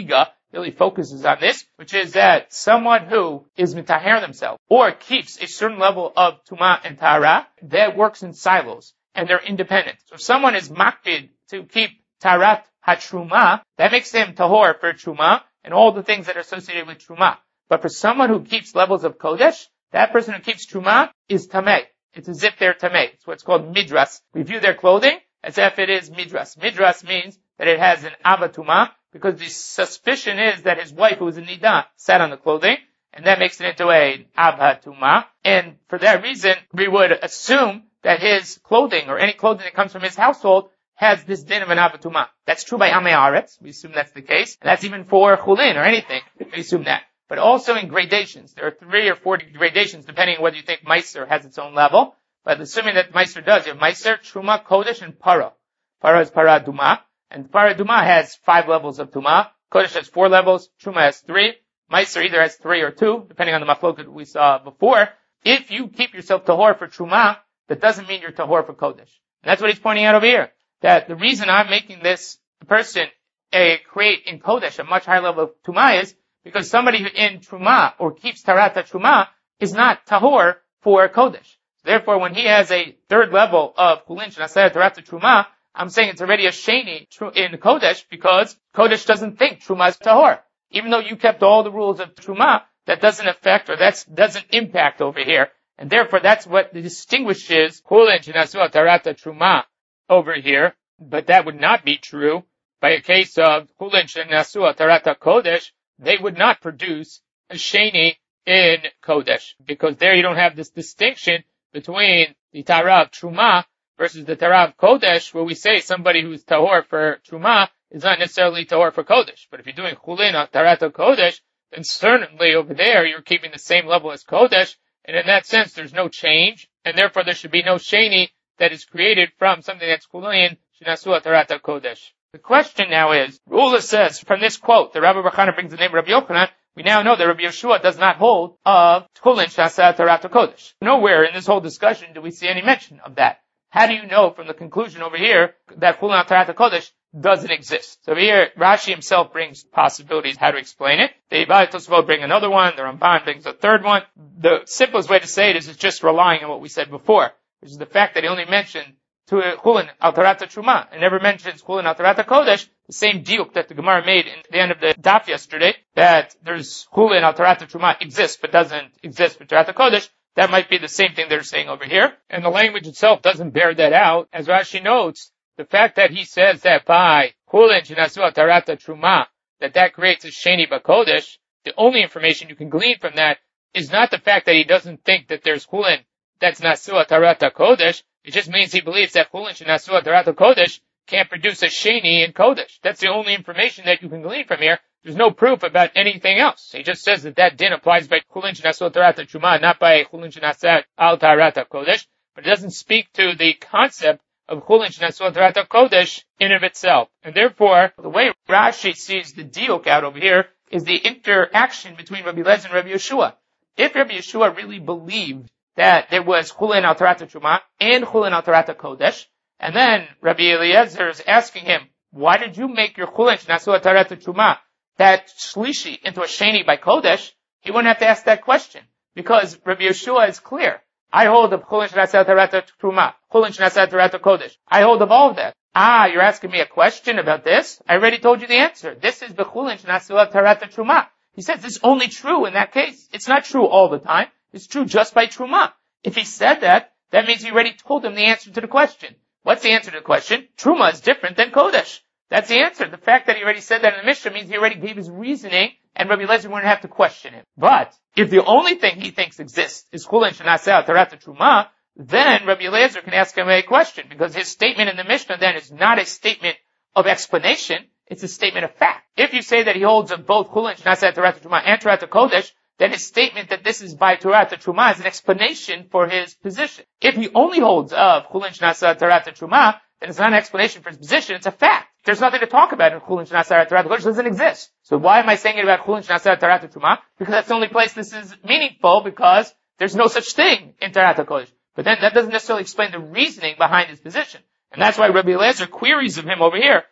really focuses on this, which is that someone who is mitaher themselves or keeps a certain level of tumah and tahara, that works in silos and they're independent. So if someone is makpid to keep taharat hatruma, that makes them tahor for truma and all the things that are associated with truma. But for someone who keeps levels of kodesh, that person who keeps truma is tameh. It's as if they're tameh. It's what's called midras. We view their clothing as if it is midras. Midras means that it has an avatuma, because the suspicion is that his wife, who was a nida, sat on the clothing, and that makes it into a avatuma. And for that reason, we would assume that his clothing, or any clothing that comes from his household, has this din of an avatuma. That's true by Amei Haaretz. We assume that's the case. And that's even for chulin or anything. We assume that. But also in gradations. There are 3 or 4 gradations, depending on whether you think Meiser has its own level. But assuming that Meiser does, you have Meiser, Truma, Kodesh, and Para. Para is Para Duma. And Para Duma has 5 levels of Tuma. Kodesh has 4 levels. Truma has 3. Meiser either has 3 or 2, depending on the machloket we saw before. If you keep yourself tahor for Truma, that doesn't mean you're tahor for Kodesh. And that's what he's pointing out over here. That the reason I'm making this person create in Kodesh a much higher level of Tuma is because somebody in Truma or keeps Tarata Truma is not tahor for Kodesh. Therefore, when he has a 3rd level of Chulin Shenaseh Tarata Truma, I'm saying it's already a Sheni in Kodesh because Kodesh doesn't think Truma is tahor. Even though you kept all the rules of Truma, that doesn't affect or that doesn't impact over here. And therefore, that's what distinguishes Chulin Shenaseh Tarata Truma over here. But that would not be true by a case of Chulin Shenaseh Tarata Kodesh. They would not produce a Sheni in Kodesh, because there you don't have this distinction between the Tahara of Truma versus the Tahara of Kodesh, where we say somebody who's Tahor for Truma is not necessarily Tahor for Kodesh. But if you're doing Chulin on Taharat Kodesh, then certainly over there you're keeping the same level as Kodesh, and in that sense there's no change, and therefore there should be no Sheni that is created from something that's Chulin Shenaseh Taharat Kodesh. The question now is, Ula says, from this quote, the Rabbi Bachana brings the name Rabbi Yochanan, we now know that Rabbi Yeshua does not hold of Chulin Shenaseh Taharat Kodesh. Nowhere in this whole discussion do we see any mention of that. How do you know from the conclusion over here that Chulin Taharat Kodesh doesn't exist? So over here, Rashi himself brings possibilities how to explain it. The Ibad Tosfot bring another one, the Ramban brings a 3rd one. The simplest way to say it is it's just relying on what we said before, which is the fact that he only mentioned to Chulin al Tarata Truma and never mentions Chulin al Tarata Kodesh, the same diuk that the Gemara made in the end of the daf yesterday, that there's Chulin al Tarata Truma exists but doesn't exist for Tarata Kodesh. That might be the same thing they're saying over here. And the language itself doesn't bear that out. As Rashi notes, the fact that he says that by Chulin Shenaseh Tarata Truma, that creates a Sheni B'Kodesh, the only information you can glean from that is not the fact that he doesn't think that there's Chulin that's Nasua Tarata Kodesh. It just means he believes that Chulin Shenaseh Tarata Kodesh can't produce a Sheni in Kodesh. That's the only information that you can glean from here. There's no proof about anything else. He just says that din applies by Chulin Shenaseh Tarata Truma, not by Chulin Shenaseh Al Tarata Kodesh. But it doesn't speak to the concept of Chulin Shenaseh Tarata Kodesh in of itself. And therefore, the way Rashi sees the diuk out over here is the interaction between Rabbi Eliezer and Rabbi Yeshua. If Rabbi Yeshua really believed that there was Chulin al Tarata Truma and Chulin al Tarata Kodesh, and then Rabbi Eliezer is asking him, why did you make your Chulin Shenaseh Tarata Truma, that Shlishi, into a Sheni by Kodesh? He wouldn't have to ask that question, because Rabbi Yeshua is clear. I hold of Chulin Shenaseh Tarata Truma, Chulin Shenaseh Tarata Kodesh. I hold of all of that. You're asking me a question about this? I already told you the answer. This is the Chulin Shenaseh Tarata Truma. He says it's only true in that case. It's not true all the time. It's true just by Truma. If he said that, that means you already told him the answer to the question. What's the answer to the question? Truma is different than Kodesh. That's the answer. The fact that he already said that in the Mishnah means he already gave his reasoning, and Rabbi Eliezer wouldn't have to question him. But if the only thing he thinks exists is Chulin Shenaseh Tarata Truma, then Rabbi Eliezer can ask him a question, because his statement in the Mishnah then is not a statement of explanation, it's a statement of fact. If you say that he holds of both Chulin Shenaseh Tarata Truma and Tarata Kodesh, then his statement that this is by Tarata Truma is an explanation for his position. If he only holds of Chulin Shenaseh Tarata Truma, then it's not an explanation for his position, it's a fact. There's nothing to talk about in Chulin Shenaseh Tarata Kodesh, it doesn't exist. So why am I saying it about Chulin Shenaseh Tarata Truma? Because that's the only place this is meaningful, because there's no such thing in Tarata Kodesh. But then that doesn't necessarily explain the reasoning behind his position. And that's why Rabbi Eliezer queries of him over here,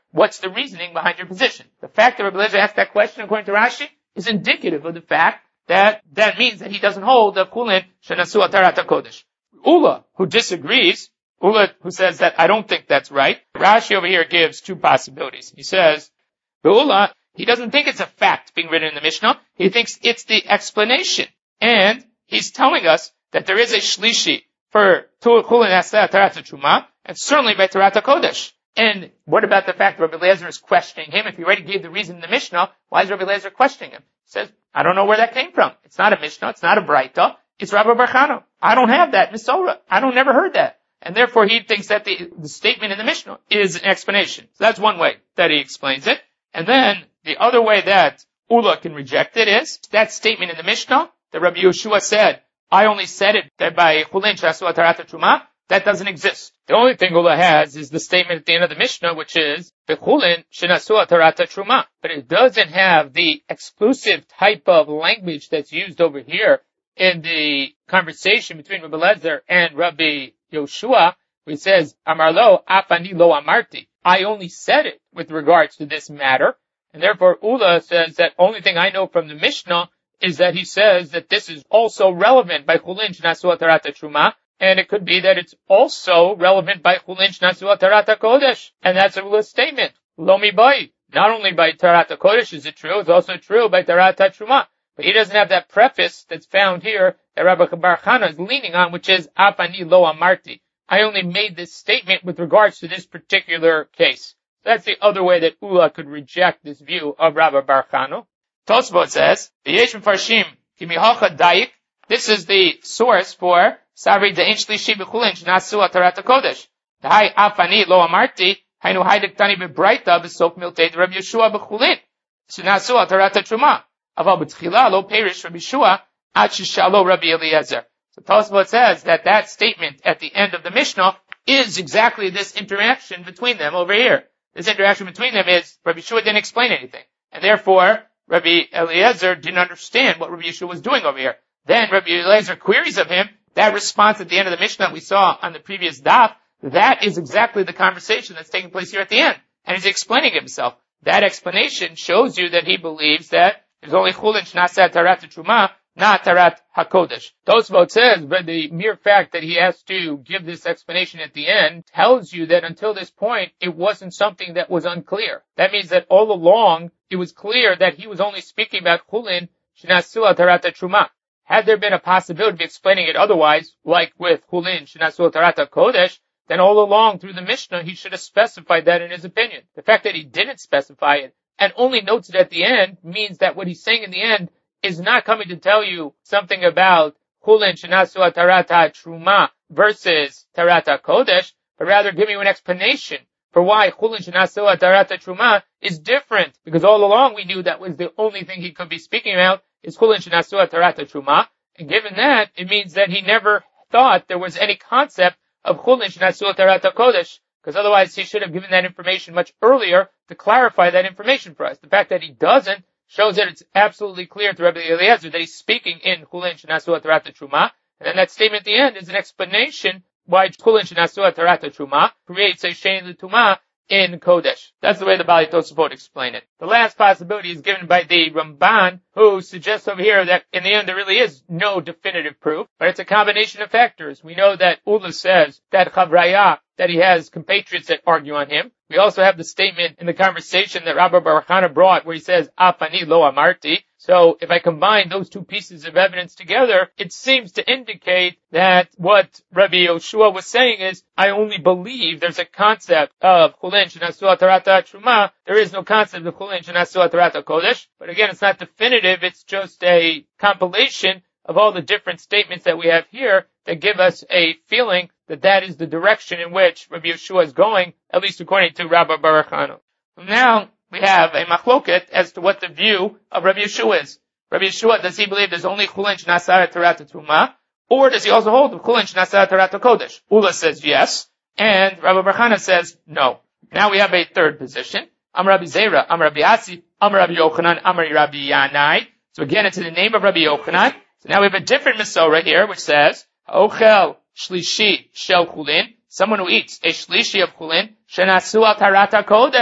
what's the reasoning behind your position? The fact that Rabbi Eliezer asked that question, according to Rashi, is indicative of the fact that means that he doesn't hold the chulin shenasu atarat hakodesh. Ula, who disagrees, Ula, who says that I don't think that's right, Rashi over here gives two possibilities. He says, the Ula, he doesn't think it's a fact being written in the Mishnah. He thinks it's the explanation. And he's telling us that there is a shlishi for chulin aseh tarat truma, and certainly by tarat kodesh. And what about the fact that Rabbi Eliezer is questioning him? If he already gave the reason in the Mishnah, why is Rabbi Eliezer questioning him? He says, I don't know where that came from. It's not a Mishnah. It's not a Braita. It's Rabbi Bar Chana. I don't have that Misora. I don't never heard that. And therefore he thinks that the statement in the Mishnah is an explanation. So that's one way that he explains it. And then the other way that Ula can reject it is that statement in the Mishnah that Rabbi Yeshua said, I only said it that by chulin shenasu atarat truma, that doesn't exist. The only thing Ula has is the statement at the end of the Mishnah, which is bechulin shenasu atarat truma. But it doesn't have the exclusive type of language that's used over here in the conversation between Rabbi Eliezer and Rabbi Yoshua, where he says, Amar lo, afani lo amarti. I only said it with regards to this matter. And therefore Ula says that only thing I know from the Mishnah is that he says that this is also relevant by chulin shenasu atarat truma, and it could be that it's also relevant by chulin shenasu atarat kodesh. And that's a Ula's statement. Lo mi bai. Not only by tarat kodesh is it true, it's also true by tarat truma. But he doesn't have that preface that's found here that Rabbi Bar Chana is leaning on, which is Apani lo amarti. I only made this statement with regards to this particular case. That's the other way that Ula could reject this view of Rabbi Bar Chana. Tosfot says, V'yesh Mefarshim ki mihalcha dayik. This is the source for Savri de'en shlishi b'chulin shenasu atarat kodesh. D'hai Apani lo amarti. Hainu haidik tani bebraita b'sof miltei Rabbi Yeshua b'chulin shenasu atarat truma. Aval b'tchila lo perish Rabbi Yeshua ad shishalo Rabbi Eliezer. So Tosfot says that statement at the end of the Mishnah is exactly this interaction between them over here. This interaction between them is Rabbi Yeshua didn't explain anything, and therefore Rabbi Eliezer didn't understand what Rabbi Yeshua was doing over here. Then Rabbi Eliezer queries of him. That response at the end of the Mishnah that we saw on the previous daf, that is exactly the conversation that's taking place here at the end, and he's explaining himself. That explanation shows you that he believes that there's only chulin shnaseh tarat truma, not tarat hakodesh. Tosfot says, but the mere fact that he has to give this explanation at the end tells you that until this point, it wasn't something that was unclear. That means that all along, it was clear that he was only speaking about chulin shenasu tarat truma. Had there been a possibility of explaining it otherwise, like with chulin shenasu tarat kodesh, then all along through the Mishnah, he should have specified that in his opinion. The fact that he didn't specify it and only notes it at the end means that what he's saying in the end is not coming to tell you something about chulin shenasu tarat truma versus tarat kodesh, but rather give you an explanation for why chulin shenasu tarat truma is different. Because all along we knew that was the only thing he could be speaking about is chulin shenasu tarat truma, and given that, it means that he never thought there was any concept of chulin shenasu tarat kodesh, because otherwise he should have given that information much earlier to clarify that information for us. The fact that he doesn't shows that it's absolutely clear to Rabbi Eliezer that he's speaking in chulin shenasu tarat truma, and then that statement at the end is an explanation why chulin shenasu tarat truma creates a shein l'tumah in kodesh. That's the way the Bali Tosafot explain it. The last possibility is given by the Ramban, who suggests over here that in the end there really is no definitive proof, but it's a combination of factors. We know that Ula says that Chavraya, that he has compatriots that argue on him. We also have the statement in the conversation that Rabbi Bar Chana brought where he says, Apani lo amarti. So if I combine those two pieces of evidence together, it seems to indicate that what Rabbi Yoshua was saying is, I only believe there's a concept of chulin shenasu tarat truma. There is no concept of chulin shenasu tarat kodesh. But again, it's not definitive. It's just a compilation of all the different statements that we have here that give us a feeling that that is the direction in which Rabbi Yeshua is going, at least according to Rabbi Bar Chana. Now, we have a machloket as to what the view of Rabbi Yeshua is. Rabbi Yeshua, does he believe there's only chulin shenasu tarat truma, or does he also hold chulin shenasu tarat kodesh? Ula says yes, and Rabbi Bar Chana says no. Now we have a third position. Amar Rabbi Zera, Amar Rabbi Asi, Amar Rabbi Yochanan, Amar Rabbi Yanai. So again, it's in the name of Rabbi Yochanan. So now we have a different Masorah here, which says, Ochel shlishi shel chulin, someone who eats a shlishi of chulin, shenasu tarat kodesh.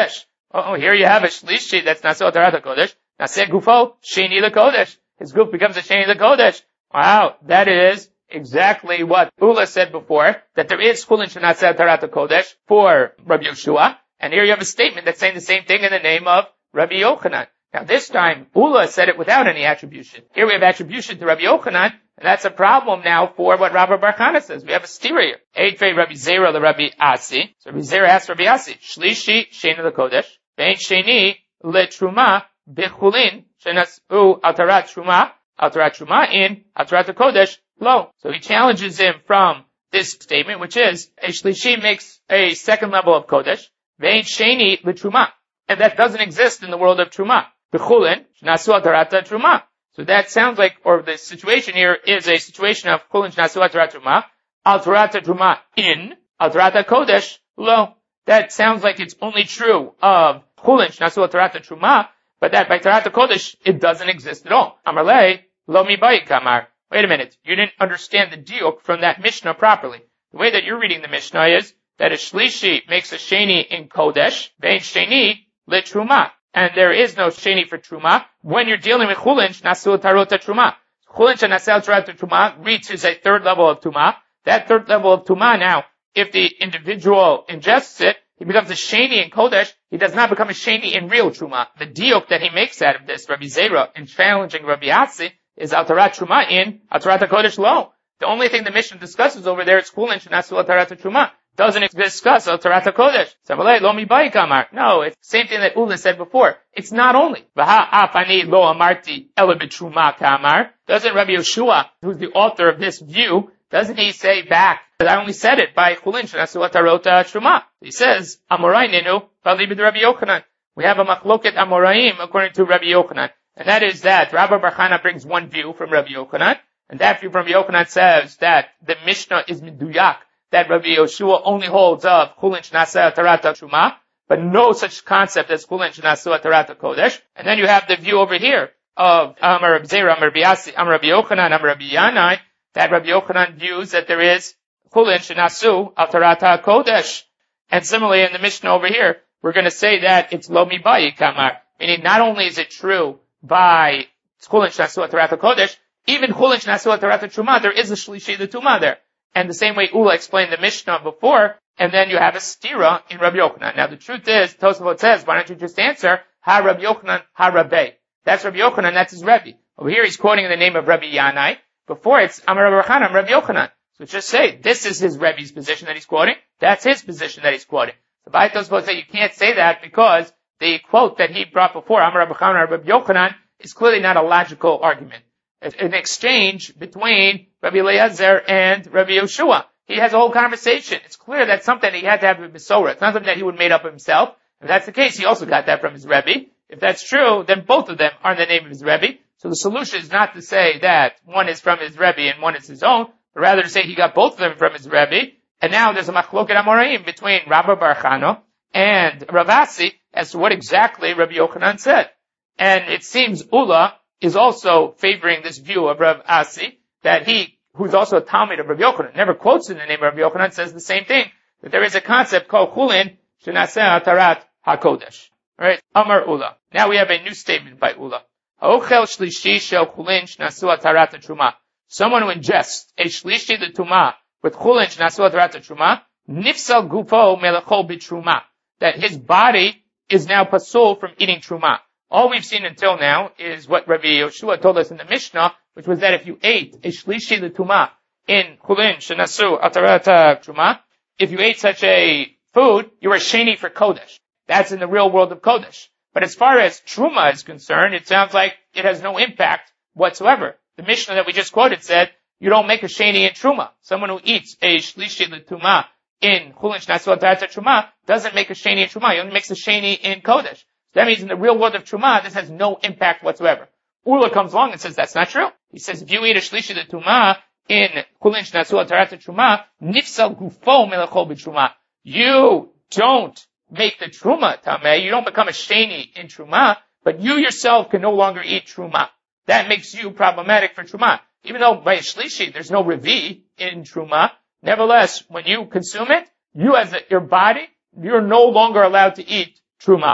Oh, here you have a shlishi that's Nasuah Tarat HaKodesh. Naseh Gufo, Sheni LeKodesh. His goof becomes a Sheni LeKodesh. Wow, that is exactly what Ula said before, that there is Chulin Shenaseh Tarat HaKodesh for Rabbi Yoshua. And here you have a statement that's saying the same thing in the name of Rabbi Yochanan. Now this time, Ula said it without any attribution. Here we have attribution to Rabbi Yochanan, and that's a problem now for what Rabbi Bar Chana says. We have a stereo. Eidfei Rabbi Zera le Rabbi Asi. So Rabbi Zera asked Rabbi Asi, Shlishi Sheni LeKodesh, Vein Sheni le Truma Bechulin Shenasu Atarat Truma in Atarat HaKodesh Lo. So he challenges him from this statement, which is, a Shlishi makes a second level of Kodesh, Vein Sheni le Truma. And that doesn't exist in the world of Truma. Bechulin Shenasu Atarat Truma. So that sounds like, or the situation here is a situation of Chulin Shenasu Atarat Truma, Atarat Truma in Atarat HaKodesh Lo. That sounds like it's only true of Chulin Shenasu Atarat Truma, but that by Tarat HaKodesh, it doesn't exist at all. Amarle, lo mi bayik amar. Wait a minute. You didn't understand the diuk from that Mishnah properly. The way that you're reading the Mishnah is that a Shlishi makes a Sheni in Kodesh, vein Sheni le Truma. And there is no Sheni for Truma when you're dealing with Chulin Shenasu Tarot Truma. Chulin Shenasu Tarot Truma reaches a third level of Tuma. That third level of Tuma now, if the individual ingests it, he becomes a Sheni in Kodesh. He does not become a Sheni in real Truma. The diuk that he makes out of this, Rabbi Zera, in challenging Rabbi Asi, is Atarat Truma in Atarat HaKodesh Lo. The only thing the Mishnah discusses over there is Chulin Shenasu Atarat Truma. Doesn't discuss Atarat HaKodesh. Samalei lo mi bayik amar. No, it's the same thing that Ula said before. It's not only. V'ha afani lo amarti ela b'truma kamar. Doesn't Rabbi Yoshua, who's the author of this view, doesn't he say back that I only said it by Chulin Shenasu Atarot Truma? He says, Amorai ninu v'alibid Rabbi Yochanan. We have a machloket Amoraim according to Rabbi Yochanan. And that is that Rabbi Bar Chana brings one view from Rabbi Yochanan, and that view from Rabbi Yochanan says that the Mishnah is miduyak, that Rabbi Yoshua only holds of Chulin Shenasu Atarat Truma, but no such concept as Chulin Shenasu Atarat Kodesh. And then you have the view over here of Amar Rabbi Zera, Amar Rabbi Asi, Amar Rabbi Yochanan, Amar Rabbi Yanai, that Rabbi Yochanan views that there is Chulin Shenasu Atarat Kodesh. And similarly in the Mishnah over here, we're going to say that it's Lo Mi Bayik Amar, meaning not only is it true by Chulin Shenasu Atarat Kodesh, even Chulin Shenasu Atarat Truma, there is a Shlishi the Tuma there. And the same way Ula explained the Mishnah before, and then you have a stira in Rabbi Yochanan. Now the truth is, Tosafot says, why don't you just answer, Ha Rabbi Yochanan, Ha Rabbi. That's Rabbi Yochanan, that's his Rebbe. Over here he's quoting in the name of Rabbi Yanai. Before it's Amar Rabbi Chana, Rabbi Yochanan. So just say, this is his Rebbe's position that he's quoting, that's his position that he's quoting. The Beit Tosafot say you can't say that because the quote that he brought before, Amar Rabbi Chana, Rabbi Yochanan, is clearly not a logical argument. An exchange between Rabbi Eliezer and Rabbi Yoshua. He has a whole conversation. It's clear that's something that he had to have with Besorah. It's not something that he would have made up himself. If that's the case, he also got that from his Rebbe. If that's true, then both of them are in the name of his Rebbe. So the solution is not to say that one is from his Rebbe and one is his own, but rather to say he got both of them from his Rebbe. And now there's a machloket amoraim between Rabbi Bar Chana and Rav Asi as to what exactly Rabbi Yochanan said. And it seems Ula is also favoring this view of Rav Asi, that he, who's also a Talmud of Rabbi Yochanan, never quotes in the name of Rabbi Yochanan, says the same thing, that there is a concept called Chulin Shenaseh Atarat HaKodesh. Alright, Amar Ula. Now we have a new statement by Ula. Ha'ochel shlishi shel Chulin Shenasu Atarat Truma. Someone who ingests a shlishi the Tuma with Chulin Shenasu Atarat Truma, nifsal gufo melechol bitruma. That his body is now pasul from eating Truma. All we've seen until now is what Rabbi Yoshua told us in the Mishnah, which was that if you ate a shlishi l'tuma in Chulin Shenasu Atarat Truma, if you ate such a food, you were sheni for Kodesh. That's in the real world of Kodesh. But as far as Truma is concerned, it sounds like it has no impact whatsoever. The Mishnah that we just quoted said, you don't make a sheni in Truma. Someone who eats a shlishi l'tuma in Chulin Shenasu Atarat Truma doesn't make a sheni in Truma. He only makes a sheni in Kodesh. That means in the real world of Truma, this has no impact whatsoever. Ula comes along and says that's not true. He says if you eat a shlishi de Truma in Chulin Shenasu Atarat Truma, nifsal gufo melechol b'Truma. You don't make the Truma tameh. You don't become a sheni in Truma, but you yourself can no longer eat Truma. That makes you problematic for Truma. Even though by a shlishi there's no revi in Truma, nevertheless, when you consume it, you as your body, you're no longer allowed to eat Truma.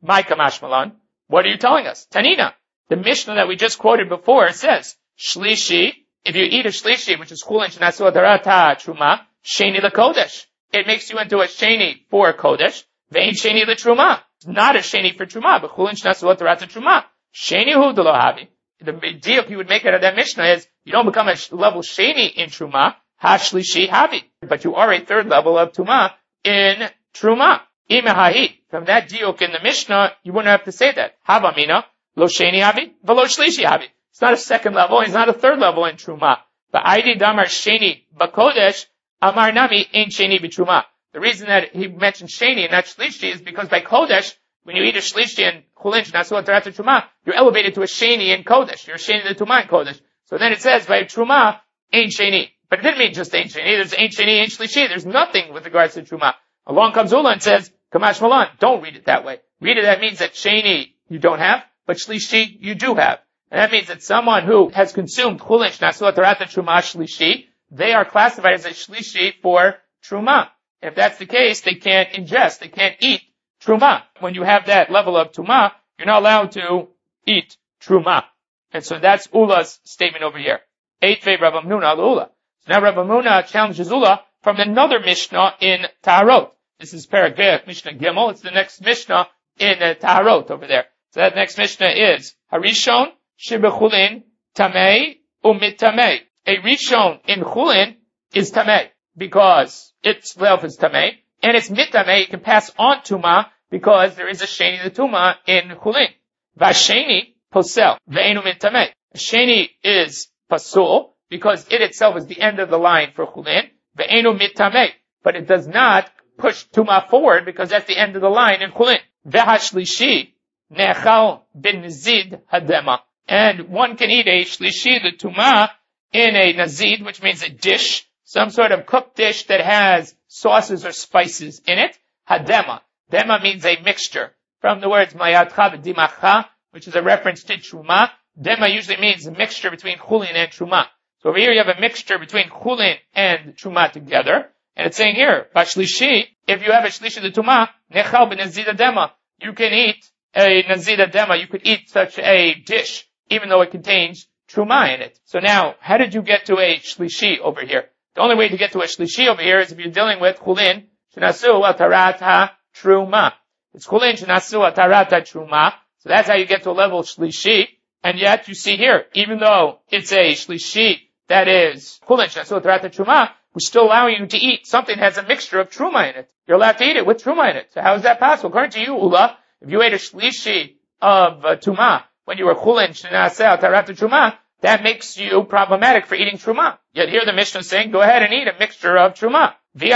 My kamash malan. What are you telling us? Tanina. The Mishnah that we just quoted before says, Shlishi, if you eat a shlishi, which is chulin shenasu adarata truma, sheni lekodesh. It makes you into a sheni for kodesh. Vein sheni letruma. It's not a sheni for truma, but chulin shenasu adarata truma. Sheni hu delohavi. The deal you would make out of that Mishnah is, you don't become a level sheni in truma, ha shlishi havi. But you are a third level of truma in truma. Imehahi. From that diuk in the Mishnah, you wouldn't have to say that. Havamina, lo sheni havi, velo shlishi havi. It's not a second level, it's not a third level in truma. But aidi damar sheni bakodesh, amar nami ain't sheni b'truma. The reason that he mentioned sheni and not shlishi is because by kodesh, when you eat a shlishi and chulin shenasu adarata truma, you're elevated to a sheni in kodesh. You're a sheni the truma in kodesh. So then it says by truma, ain't sheni. But it didn't mean just ain't sheni. There's ain't sheni, ain't shlishi. There's nothing with regards to truma. Along comes Ula and says, kamash malan. Don't read it that way. Read it that means that sheni you don't have, but shlishi you do have. And that means that someone who has consumed chulin shenasu adarata truma shlishi, they are classified as a shlishi for truma. If that's the case, they can't ingest, they can't eat truma. When you have that level of truma, you're not allowed to eat truma. And so that's Ula's statement over here. Eitvei Rav Hamnuna al Ula. So now Rav Hamnuna challenges Ula from another Mishnah in Taharot. This is Perek Veh, Mishnah Gimel. It's the next Mishnah in Taharot over there. So that next Mishnah is Harishon Shebechulin Tamei Umit Tamei. A Rishon in Chulin is Tamei because itself is Tamei, and it's Mitamei, it can pass on Tuma because there is a Sheni the Tuma in Chulin. Vasheni Posel Ve'enu Mitamei. Sheni is Pasul because it itself is the end of the line for Chulin. Ve'enu Mitamei. But it does not push Tuma forward because that's the end of the line in Chulin. Ve'hashlishi Nechal bin Nazid Hadema. And one can eat a Shlishi, the Tuma, in a Nazid, which means a dish, some sort of cooked dish that has sauces or spices in it. Hadema. Dema means a mixture. From the words Mayatcha v'dimacha, which is a reference to Truma. Dema usually means a mixture between Chulin and Truma. So over here you have a mixture between Chulin and Truma together. And it's saying here, Bashlishi, if you have a Shlishi the Tuma, Nechal b'nazida dema, you can eat a Nazida dema, you could eat such a dish, even though it contains Truma in it. So now, how did you get to a Shlishi over here? The only way to get to a Shlishi over here is if you're dealing with Chulin, Shenasu Atarata Truma. It's Chulin, Shenasu Atarata Truma. So that's how you get to a level of Shlishi. And yet, you see here, even though it's a Shlishi that is Chulin, Shenasu Atarata Truma, we're still allowing you to eat something that has a mixture of Truma in it. You're allowed to eat it with Truma in it. So how is that possible? According to you, Ula, if you ate a Shlishi of Truma when you were Chulin, Shenasu Atarata Truma, that makes you problematic for eating Truma. Yet here the Mishnah is saying, go ahead and eat a mixture of Truma.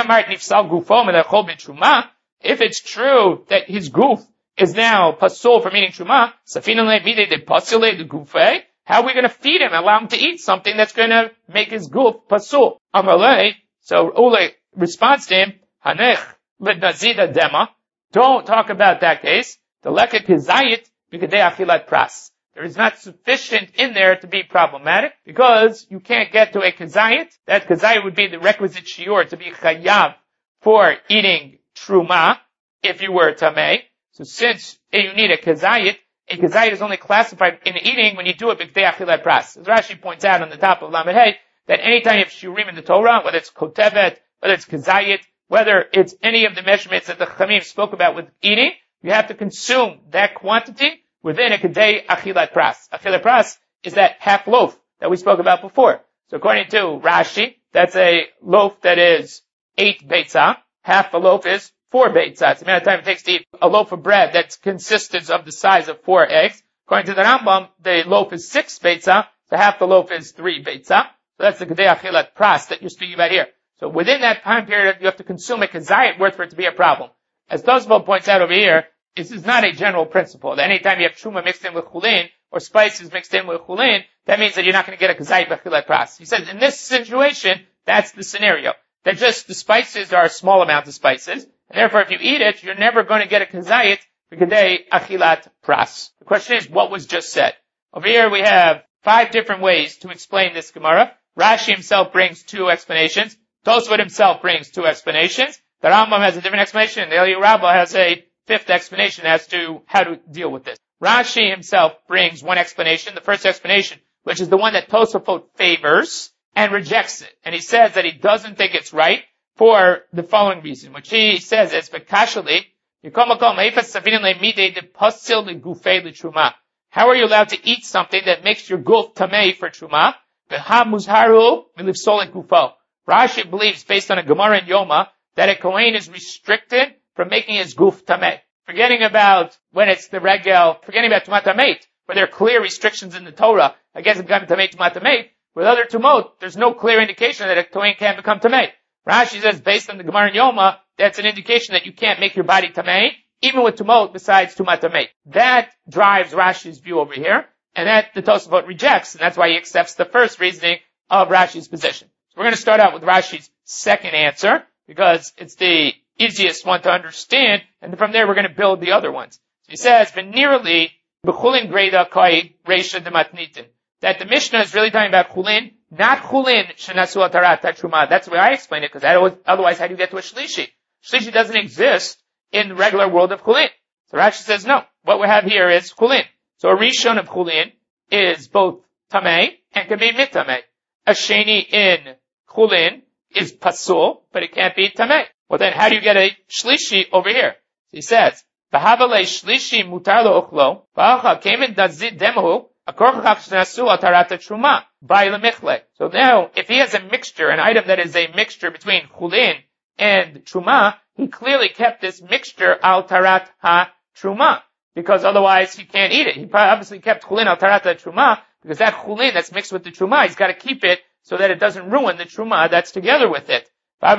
If it's true that his goof is now pasul from eating Truma, how are we going to feed him, allow him to eat something that's going to make his goof pasul? Amalei, so Ule responds to him, Hanech l'nazida dema, don't talk about that case. The lekek hizayit b'kedei achilat pras. There is not sufficient in there to be problematic because you can't get to a kazayit. That kazayit would be the requisite shiur to be chayav for eating truma if you were tamei. So since you need a kazayit is only classified in eating when you do it b'kedei achilat pras. As Rashi points out on the top of Lamed Hey, that anytime you have shiurim in the Torah, whether it's kotevet, whether it's kazayit, whether it's any of the measurements that the Chamim spoke about with eating, you have to consume that quantity within a kedei achilat pras. Achilat pras is that half loaf that we spoke about before. So according to Rashi, that's a loaf that is 8 beitzah. Half a loaf is 4 beitzah. It's the amount of time it takes to eat a loaf of bread that consists of the size of 4 eggs. According to the Rambam, the loaf is 6 beitzah, so half the loaf is 3 beitzah. So that's the kedei achilat pras that you're speaking about here. So within that time period, you have to consume a kazayit worth for it to be a problem. As Tosfot points out over here, this is not a general principle. That anytime you have truma mixed in with chulin, or spices mixed in with chulin, that means that you're not going to get a kazayit b'chilat pras. He says, in this situation, that's the scenario. That just the spices are a small amount of spices, and therefore if you eat it, you're never going to get a kazayit b'kedei achilat pras. The question is, what was just said? Over here we have 5 different ways to explain this Gemara. Rashi himself brings 2 explanations. Tosfot himself brings 2 explanations. The Rambam has a different explanation. The Eliyahu Rabbah has a fifth explanation as to how to deal with this. Rashi himself brings one explanation, the first explanation, which is the one that Tosafot favors and rejects it. And he says that he doesn't think it's right for the following reason, which he says is, how are you allowed to eat something that makes your guf tamei for truma? Rashi believes, based on a Gemara in Yoma, that a Kohen is restricted from making his guf tamei. Forgetting about Tumat Tameit, where there are clear restrictions in the Torah against becoming Tamei, Tumat Tameit. With other Tumot, there's no clear indication that a Kohen can't become Tamei. Rashi says, based on the Gemara in Yoma, that's an indication that you can't make your body Tamei, even with Tumot besides Tumat Tameit. That drives Rashi's view over here, and that the Tosafot rejects, and that's why he accepts the first reasoning of Rashi's position. So we're going to start out with Rashi's second answer, because it's the easiest one to understand, and from there we're going to build the other ones. So he says, "V'nirli b'chulin greda koi reisha dematnitin." That the Mishnah is really talking about chulin, not chulin shenasu atarat truma. That's the way I explain it, because otherwise how do you get to a shlishi? Shlishi doesn't exist in the regular world of chulin. So Rashi says, no, what we have here is chulin. So a rishon of chulin is both tamei and can be mitamei. A sheni in chulin is pasul, but it can't be tamei. Well then, how do you get a shlishi over here? So he says, "V'havale shlishi mutar lo ochlo, v'acha kemen dazid demu, akorchach shnasu atarata truma, by lemichle." So now, if he has a mixture, an item that is a mixture between chulin and truma, he clearly kept this mixture al tarat ha truma, because otherwise he can't eat it. He obviously kept chulin al tarat ha truma, because that chulin that's mixed with the truma, he's got to keep it so that it doesn't ruin the truma that's together with it. So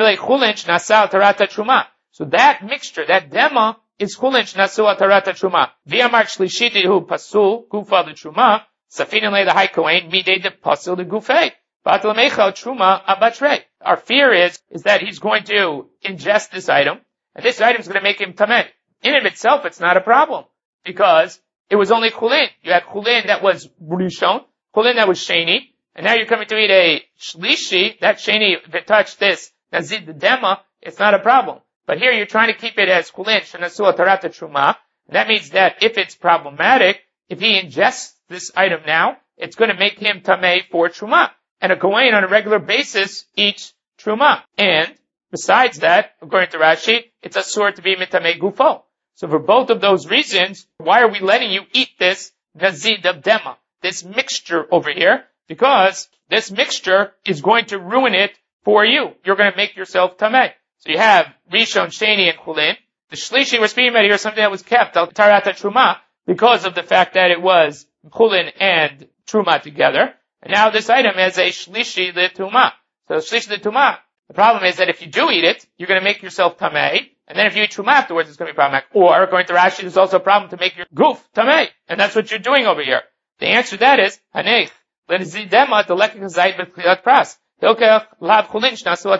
that mixture, that dema, is chulin shnasu atarata truma. V'amar shlishiti hu pasul gufa the truma. Safinin le the high kohen midei the pasul the gufei. Batlamechal truma abatre. Our fear is that he's going to ingest this item, and this item is going to make him tameh. In and of itself, it's not a problem, because it was only chulin. You had chulin that was rishon, chulin that was sheni, and now you're coming to eat a shlishi. That sheni, if it touched this nazid the dema, it's not a problem. But here you're trying to keep it as chulin shenasu atarata truma. That means that if it's problematic, if he ingests this item now, it's going to make him tamei for truma. And a kohen on a regular basis eats truma. And besides that, according to Rashi, it's asur to be mitamei gufo. So for both of those reasons, why are we letting you eat this nazid of dema, this mixture over here? Because this mixture is going to ruin it for you. You're going to make yourself tamei. So you have rishon, sheni, and chulin. The shlishi we're speaking about here is something that was kept al tarata truma because of the fact that it was chulin and truma together. And now this item has a shlishi l'tuma. So shlishi l'tuma, the problem is that if you do eat it, you're going to make yourself tamei. And then if you eat truma afterwards, it's going to be problematic. Or, according to Rashi, there's also a problem to make your guf tamei. And that's what you're doing over here. The answer to that is, hanech, l'nizidema, d'lekik zayit b'tchilat pras. It's not really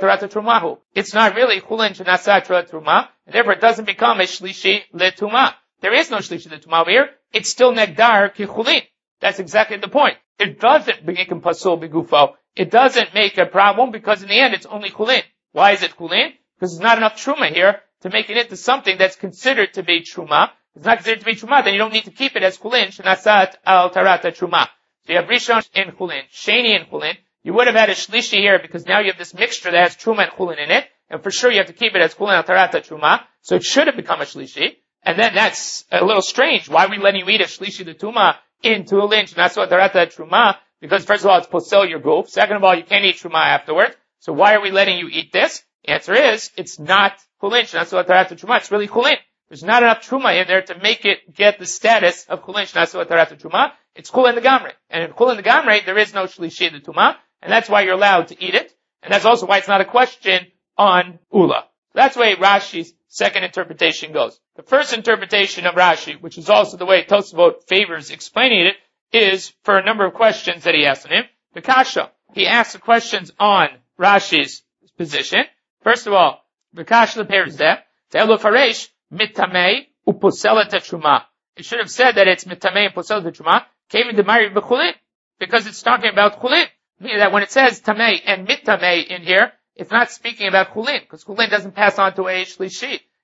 chulin shenasa truma, and therefore it doesn't become a shlishi l'tuma. There is no shlishi l'tuma over here. It's still negdar ki chulin. That's exactly the point. It doesn't make him pasul b'gufo. It doesn't make a problem, because in the end it's only chulin. Why is it chulin? Because there's not enough truma here to make it into something that's considered to be truma. If it's not considered to be truma, then you don't need to keep it as chulin shenasat al tarata truma. So you have rishon in chulin, sheni in chulin. You would have had a shlishi here because now you have this mixture that has truma and chulin in it, and for sure you have to keep it as chulin al tarata truma, so it should have become a shlishi. And then that's a little strange. Why are we letting you eat a shlishi l'tuma in tulin shnasu al tarata truma? Because first of all, it's posel your guf. Second of all, you can't eat truma afterwards. So why are we letting you eat this? The answer is, it's not chulin shnasu al tarata truma. It's really chulin. There's not enough truma in there to make it get the status of chulin shnasu al tarata truma. It's chulin the gamre. And in chulin the gamre, there is no shlishi l'tuma. And that's why you're allowed to eat it. And that's also why it's not a question on Ula. That's the way Rashi's second interpretation goes. The first interpretation of Rashi, which is also the way Tosafot favors explaining it, is for a number of questions that he asked on him. The Kasha, he asks the questions on Rashi's position. First of all, the Kasha appears there. Te'elu faresh mitamei uposelet truma. It should have said that it's mitamei and poselet truma. Came into Mari b'chulin, because it's talking about chulin. Meaning that when it says tamei and mitamei in here, it's not speaking about chulin, because chulin doesn't pass on to a shlishi.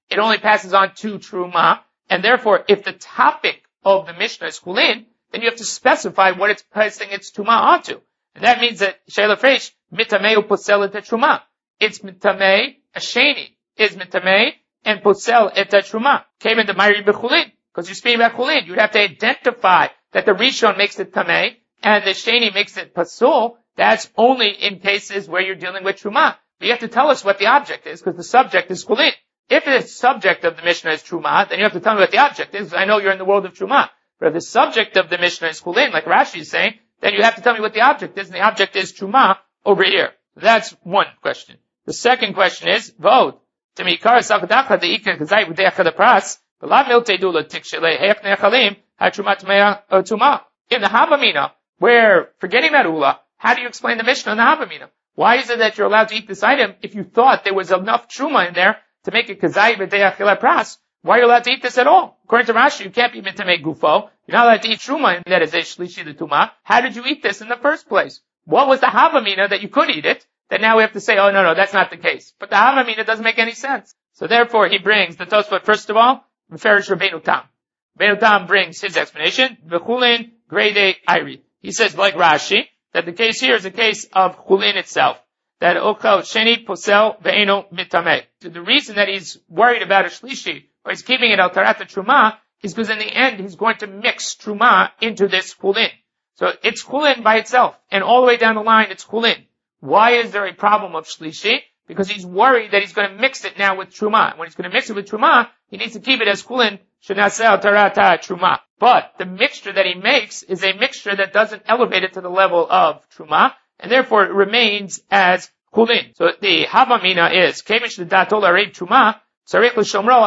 it only passes on to truma, and therefore, if the topic of the Mishnah is chulin, then you have to specify what it's passing its truma onto. And that means that Sheila Fresh, mitamei uposel et truma. It's mitamei, a sheni, is mitamei, and posel et truma. Came into Mayri b'chulin, because you're speaking about chulin. You'd have to identify that the Rishon makes it tamei, and the sheni makes it pasul. That's only in cases where you're dealing with truma. But you have to tell us what the object is, because the subject is chulin. If the subject of the Mishnah is truma, then you have to tell me what the object is. I know you're in the world of truma. But if the subject of the Mishnah is chulin, like Rashi is saying, then you have to tell me what the object is, and the object is truma over here. That's one question. The second question is, Vod, Tamikar Sakadacha de Ika Kazai Udecha de Pras, Bala Milte Dula Tikshele Hech Nechalim, Hatrumat Tuma. In the Havamina, where, forgetting that Ula, how do you explain the Mishnah in the Havamina? Why is it that you're allowed to eat this item if you thought there was enough truma in there to make it Kazai Udecha de Pras? Why are you allowed to eat this at all? According to Rashi, you can't be mitamei gufo. You're not allowed to eat truma, and that is a shlishi the tuma. How did you eat this in the first place? What was the havamina that you could eat it? That now we have to say, oh no, that's not the case. But the havamina doesn't make any sense. So therefore, he brings the Tosfot first of all, Meferish Rabbeinu Tam. Rabbeinu Tam brings his explanation, v'chulin grade iri. He says, like Rashi, that the case here is a case of chulin itself. That ochel sheni posel ve'eno mitamei. So the reason that he's worried about a shlishi, or he's keeping it al tarat truma, is because in the end he's going to mix truma into this chulin. So it's chulin by itself, and all the way down the line it's chulin. Why is there a problem of shlishi? Because he's worried that he's going to mix it now with truma. When he's going to mix it with truma, he needs to keep it as chulin shenaseh al tarat truma. But the mixture that he makes is a mixture that doesn't elevate it to the level of truma, and therefore it remains as chulin. So the havamina is kemish l'datol arev truma. So then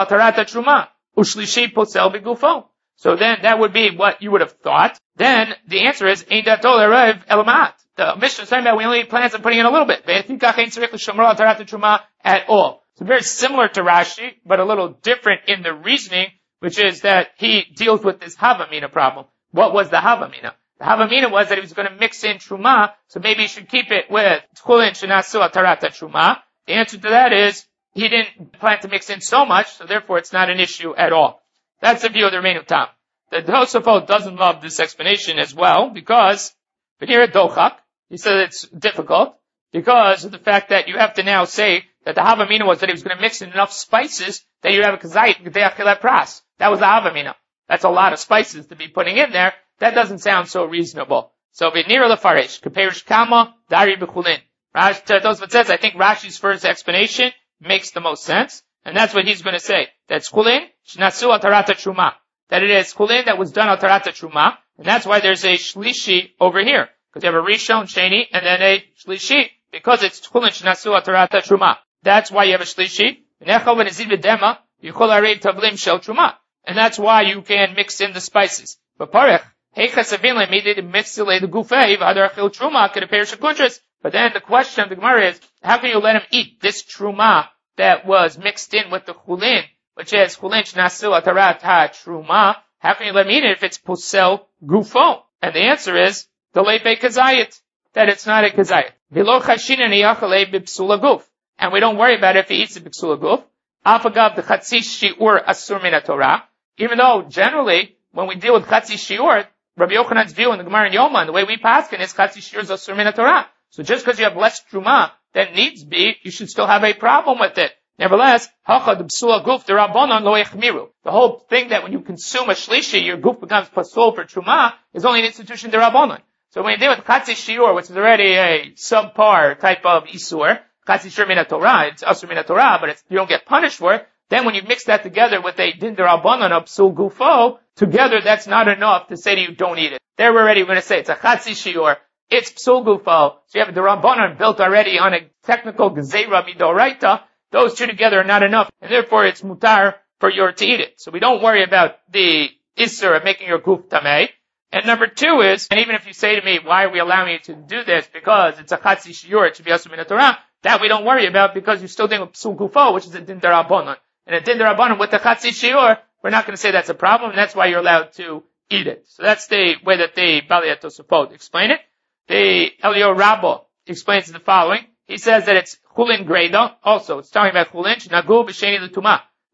that would be what you would have thought. Then the answer is, the Mishnah is talking about we only eat plants and putting in a little bit. At all. So very similar to Rashi, but a little different in the reasoning, which is that he deals with this havamina problem. What was the havamina? The havamina was that he was going to mix in truma, so maybe he should keep it with chulin shenasu atarat truma. The answer to that is, he didn't plan to mix in so much, so therefore it's not an issue at all. That's the view of the Rabbeinu Tam. The Tosafot doesn't love this explanation as well, because, V'nira Dochak, he said it's difficult, because of the fact that you have to now say that the Havamina was that he was going to mix in enough spices that you'd have a Kazait, G'dei Achilat Pras. That was the Havamina. That's a lot of spices to be putting in there. That doesn't sound so reasonable. So V'nira Lefaresh, Kaperish Kama, Dari B'chulin. Tosafot says, I think Rashi's first explanation makes the most sense, and that's what he's going to say. That's chulin shnasu al tarata truma. That it is chulin that was done al tarata truma, and that's why there's a shlishi over here, because you have a rishon sheni and then a shlishi, because it's chulin shnasu al tarata truma. That's why you have a shlishi. And that's why you can mix in the spices. But then the question of the Gemara is, how can you let him eat this truma that was mixed in with the chulin, which is chulin shnasu atarat ha-truma? How can you let him eat it if it's posel gufo? And the answer is, the leipe kazayit, that it's not a kazayit. V'lo chashinan yachalei b'psula guf. And we don't worry about it if he eats it b'psula guf. Afagav the chatzi shiur asur min Torah. Even though generally, when we deal with chatzi shiur, Rabbi Yochanan's view in the Gemara in Yoma, the way we paskin is chatzi shiur is asur min Torah. So just because you have less truma than needs be, you should still have a problem with it. Nevertheless, the whole thing that when you consume a shlishi, your guf becomes pasul for truma, is only an institution derabanan. So when you deal with chatzi shiur, which is already a subpar type of isur, chatzi shiur min Torah, it's asur min Torah, but you don't get punished for it. Then when you mix that together with a din derabanan of psul gufo, together that's not enough to say to you don't eat it. There we're already going to say it's a chatzi shiur. It's psul gufo. So you have the Rabbanan built already on a technical gezeira midoraita. Those two together are not enough, and therefore it's mutar for you to eat it. So we don't worry about the isser of making your guf tamei. And number two is, and even if you say to me, why are we allowing you to do this? Because it's a chatzi shiur, it should be asur min Torah. That we don't worry about because you're still doing with psul gufo, which is a din derabanan. And a din derabanan with the chatzi shiur, we're not going to say that's a problem, and that's why you're allowed to eat it. So that's the way that the Balei Tosafot explain it. The Elio Rabbo explains the following. He says that it's chulin greda. Also, it's talking about chulin nagu b'sheni l'tuma.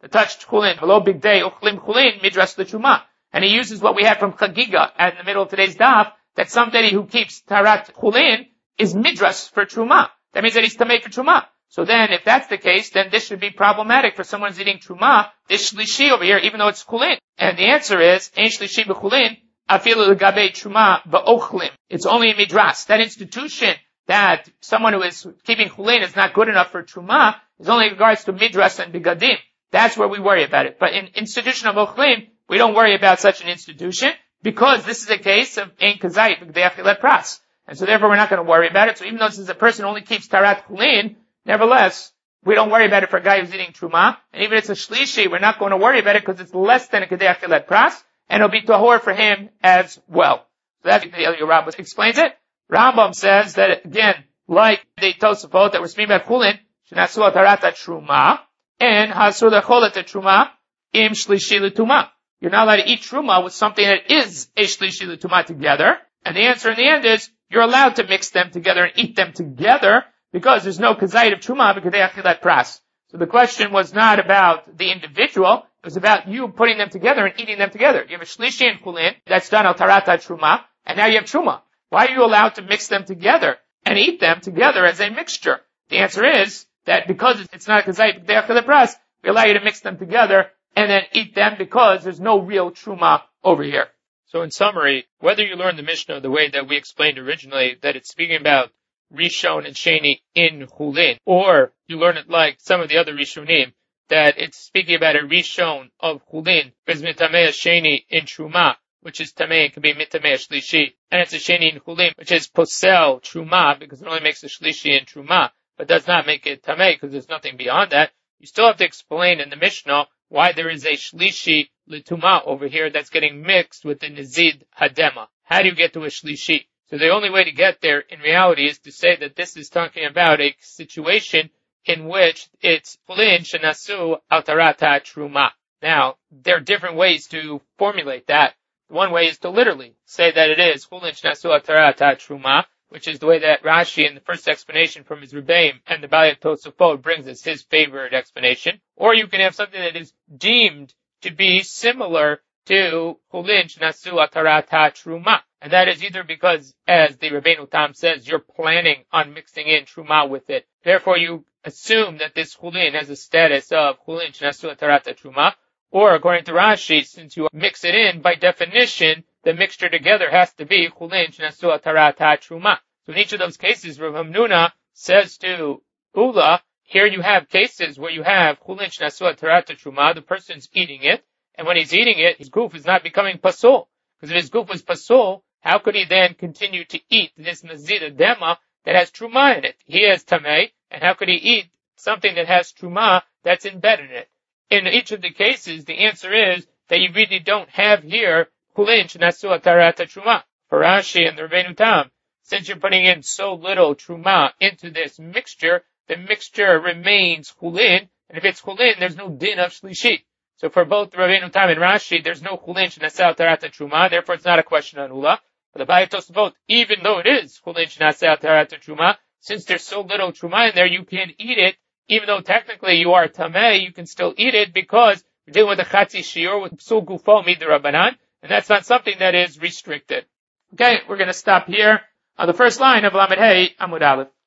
to touch chulin, below big day, uchlim chulin, midras l'truma. And he uses what we have from Chagiga in the middle of today's daf, that somebody who keeps tarat chulin is midras for truma. That means that he's tamei for truma. So then, if that's the case, then this should be problematic for someone who's eating truma, this shlishi over here, even though it's chulin. And the answer is, ein shlishi b'chulin, afilu l'gabei truma ba'ochlim. It's only a midras. That institution that someone who is keeping chulin is not good enough for truma is only in regards to midras and bigadim. That's where we worry about it. But in institution of ochlim, we don't worry about such an institution because this is a case of ein kazayit b'gdei achilat pras. And so therefore we're not going to worry about it. So even though this is a person who only keeps tarat chulin, nevertheless, we don't worry about it for a guy who's eating truma. And even if it's a shlishi, we're not going to worry about it because it's less than a kedei achilat pras, and it'll be tahor for him as well. So that's the Eliyahu Rabbah explains it. Rambam says that, again, like the Tosafot that we're speaking about chulin, shenasu tarata truma, and hasur lecholet truma, im shlishi l'tuma. You're not allowed to eat truma with something that is a shlishi l'tuma together. And the answer in the end is, you're allowed to mix them together and eat them together, because there's no kazayit of truma because they achilat pras. So the question was not about the individual, it was about you putting them together and eating them together. You have a shlishi and chulin that's done al tarata truma, and now you have truma. Why are you allowed to mix them together and eat them together as a mixture? The answer is that because it's not kazayit they achilat pras, we allow you to mix them together and then eat them because there's no real truma over here. So in summary, whether you learn the Mishnah the way that we explained originally, that it's speaking about Rishon and Sheni in Chulin, or you learn it like some of the other Rishonim, that it's speaking about a Rishon of Chulin, because Mitamei Sheni in Truma, which is Tamei, it can be Mitamei Shlishi, and it's a Sheni in Chulin, which is Posel Truma, because it only makes a Shlishi in Truma, but does not make it Tamei, because there's nothing beyond that. You still have to explain in the Mishnah why there is a Shlishi L'Tuma over here that's getting mixed with the Nizid Hadema. How do you get to a Shlishi? So the only way to get there in reality is to say that this is talking about a situation in which it's Chulin Shenasu Al Tarata Truma. Now, there are different ways to formulate that. One way is to literally say that it is Chulin Shenasu Al Tarata Truma, which is the way that Rashi in the first explanation from his Rebbeim and the Balei Tosafot brings us his favorite explanation. Or you can have something that is deemed to be similar to Chulin Shenasu Al Tarata Truma. And that is either because, as the Rabbeinu Tam says, you're planning on mixing in Truma with it. Therefore you assume that this Chulin has a status of Chulin Shenasu Al Tarata Truma. Or according to Rashi, since you mix it in, by definition, the mixture together has to be Chulin Shenasu Al Tarata Truma. So in each of those cases, Rav Hamnuna says to Ula, here you have cases where you have Chulin Shenasu Al Tarata Truma, the person's eating it, and when he's eating it, his goof is not becoming pasul. Because if his goof was pasul, how could he then continue to eat this Nazir Dema that has Truma in it? He has Tamei, and how could he eat something that has Truma that's embedded in it? In each of the cases, the answer is that you really don't have here Chulin Shenasu Al Tarata Truma. For Rashi and the Rabbeinu Tam, since you're putting in so little Truma into this mixture, the mixture remains Chulin, and if it's Chulin, there's no din of Shlishi. So for both Rabbeinu Tam and Rashi, there's no Chulin Shenasu Al Tarata Truma, therefore it's not a question on Ula. But the Balei Tosafot, even though it is Chulin Shenasu Al Tarata Truma, since there's so little Truma in there, you can eat it, even though technically you are Tamei, you can still eat it because you're dealing with a Chatzi Shiur with Psul Gufo Mid'Rabbanan, and that's not something that is restricted. Okay, we're going to stop here on the first line of Lamed Hey Amud Aleph.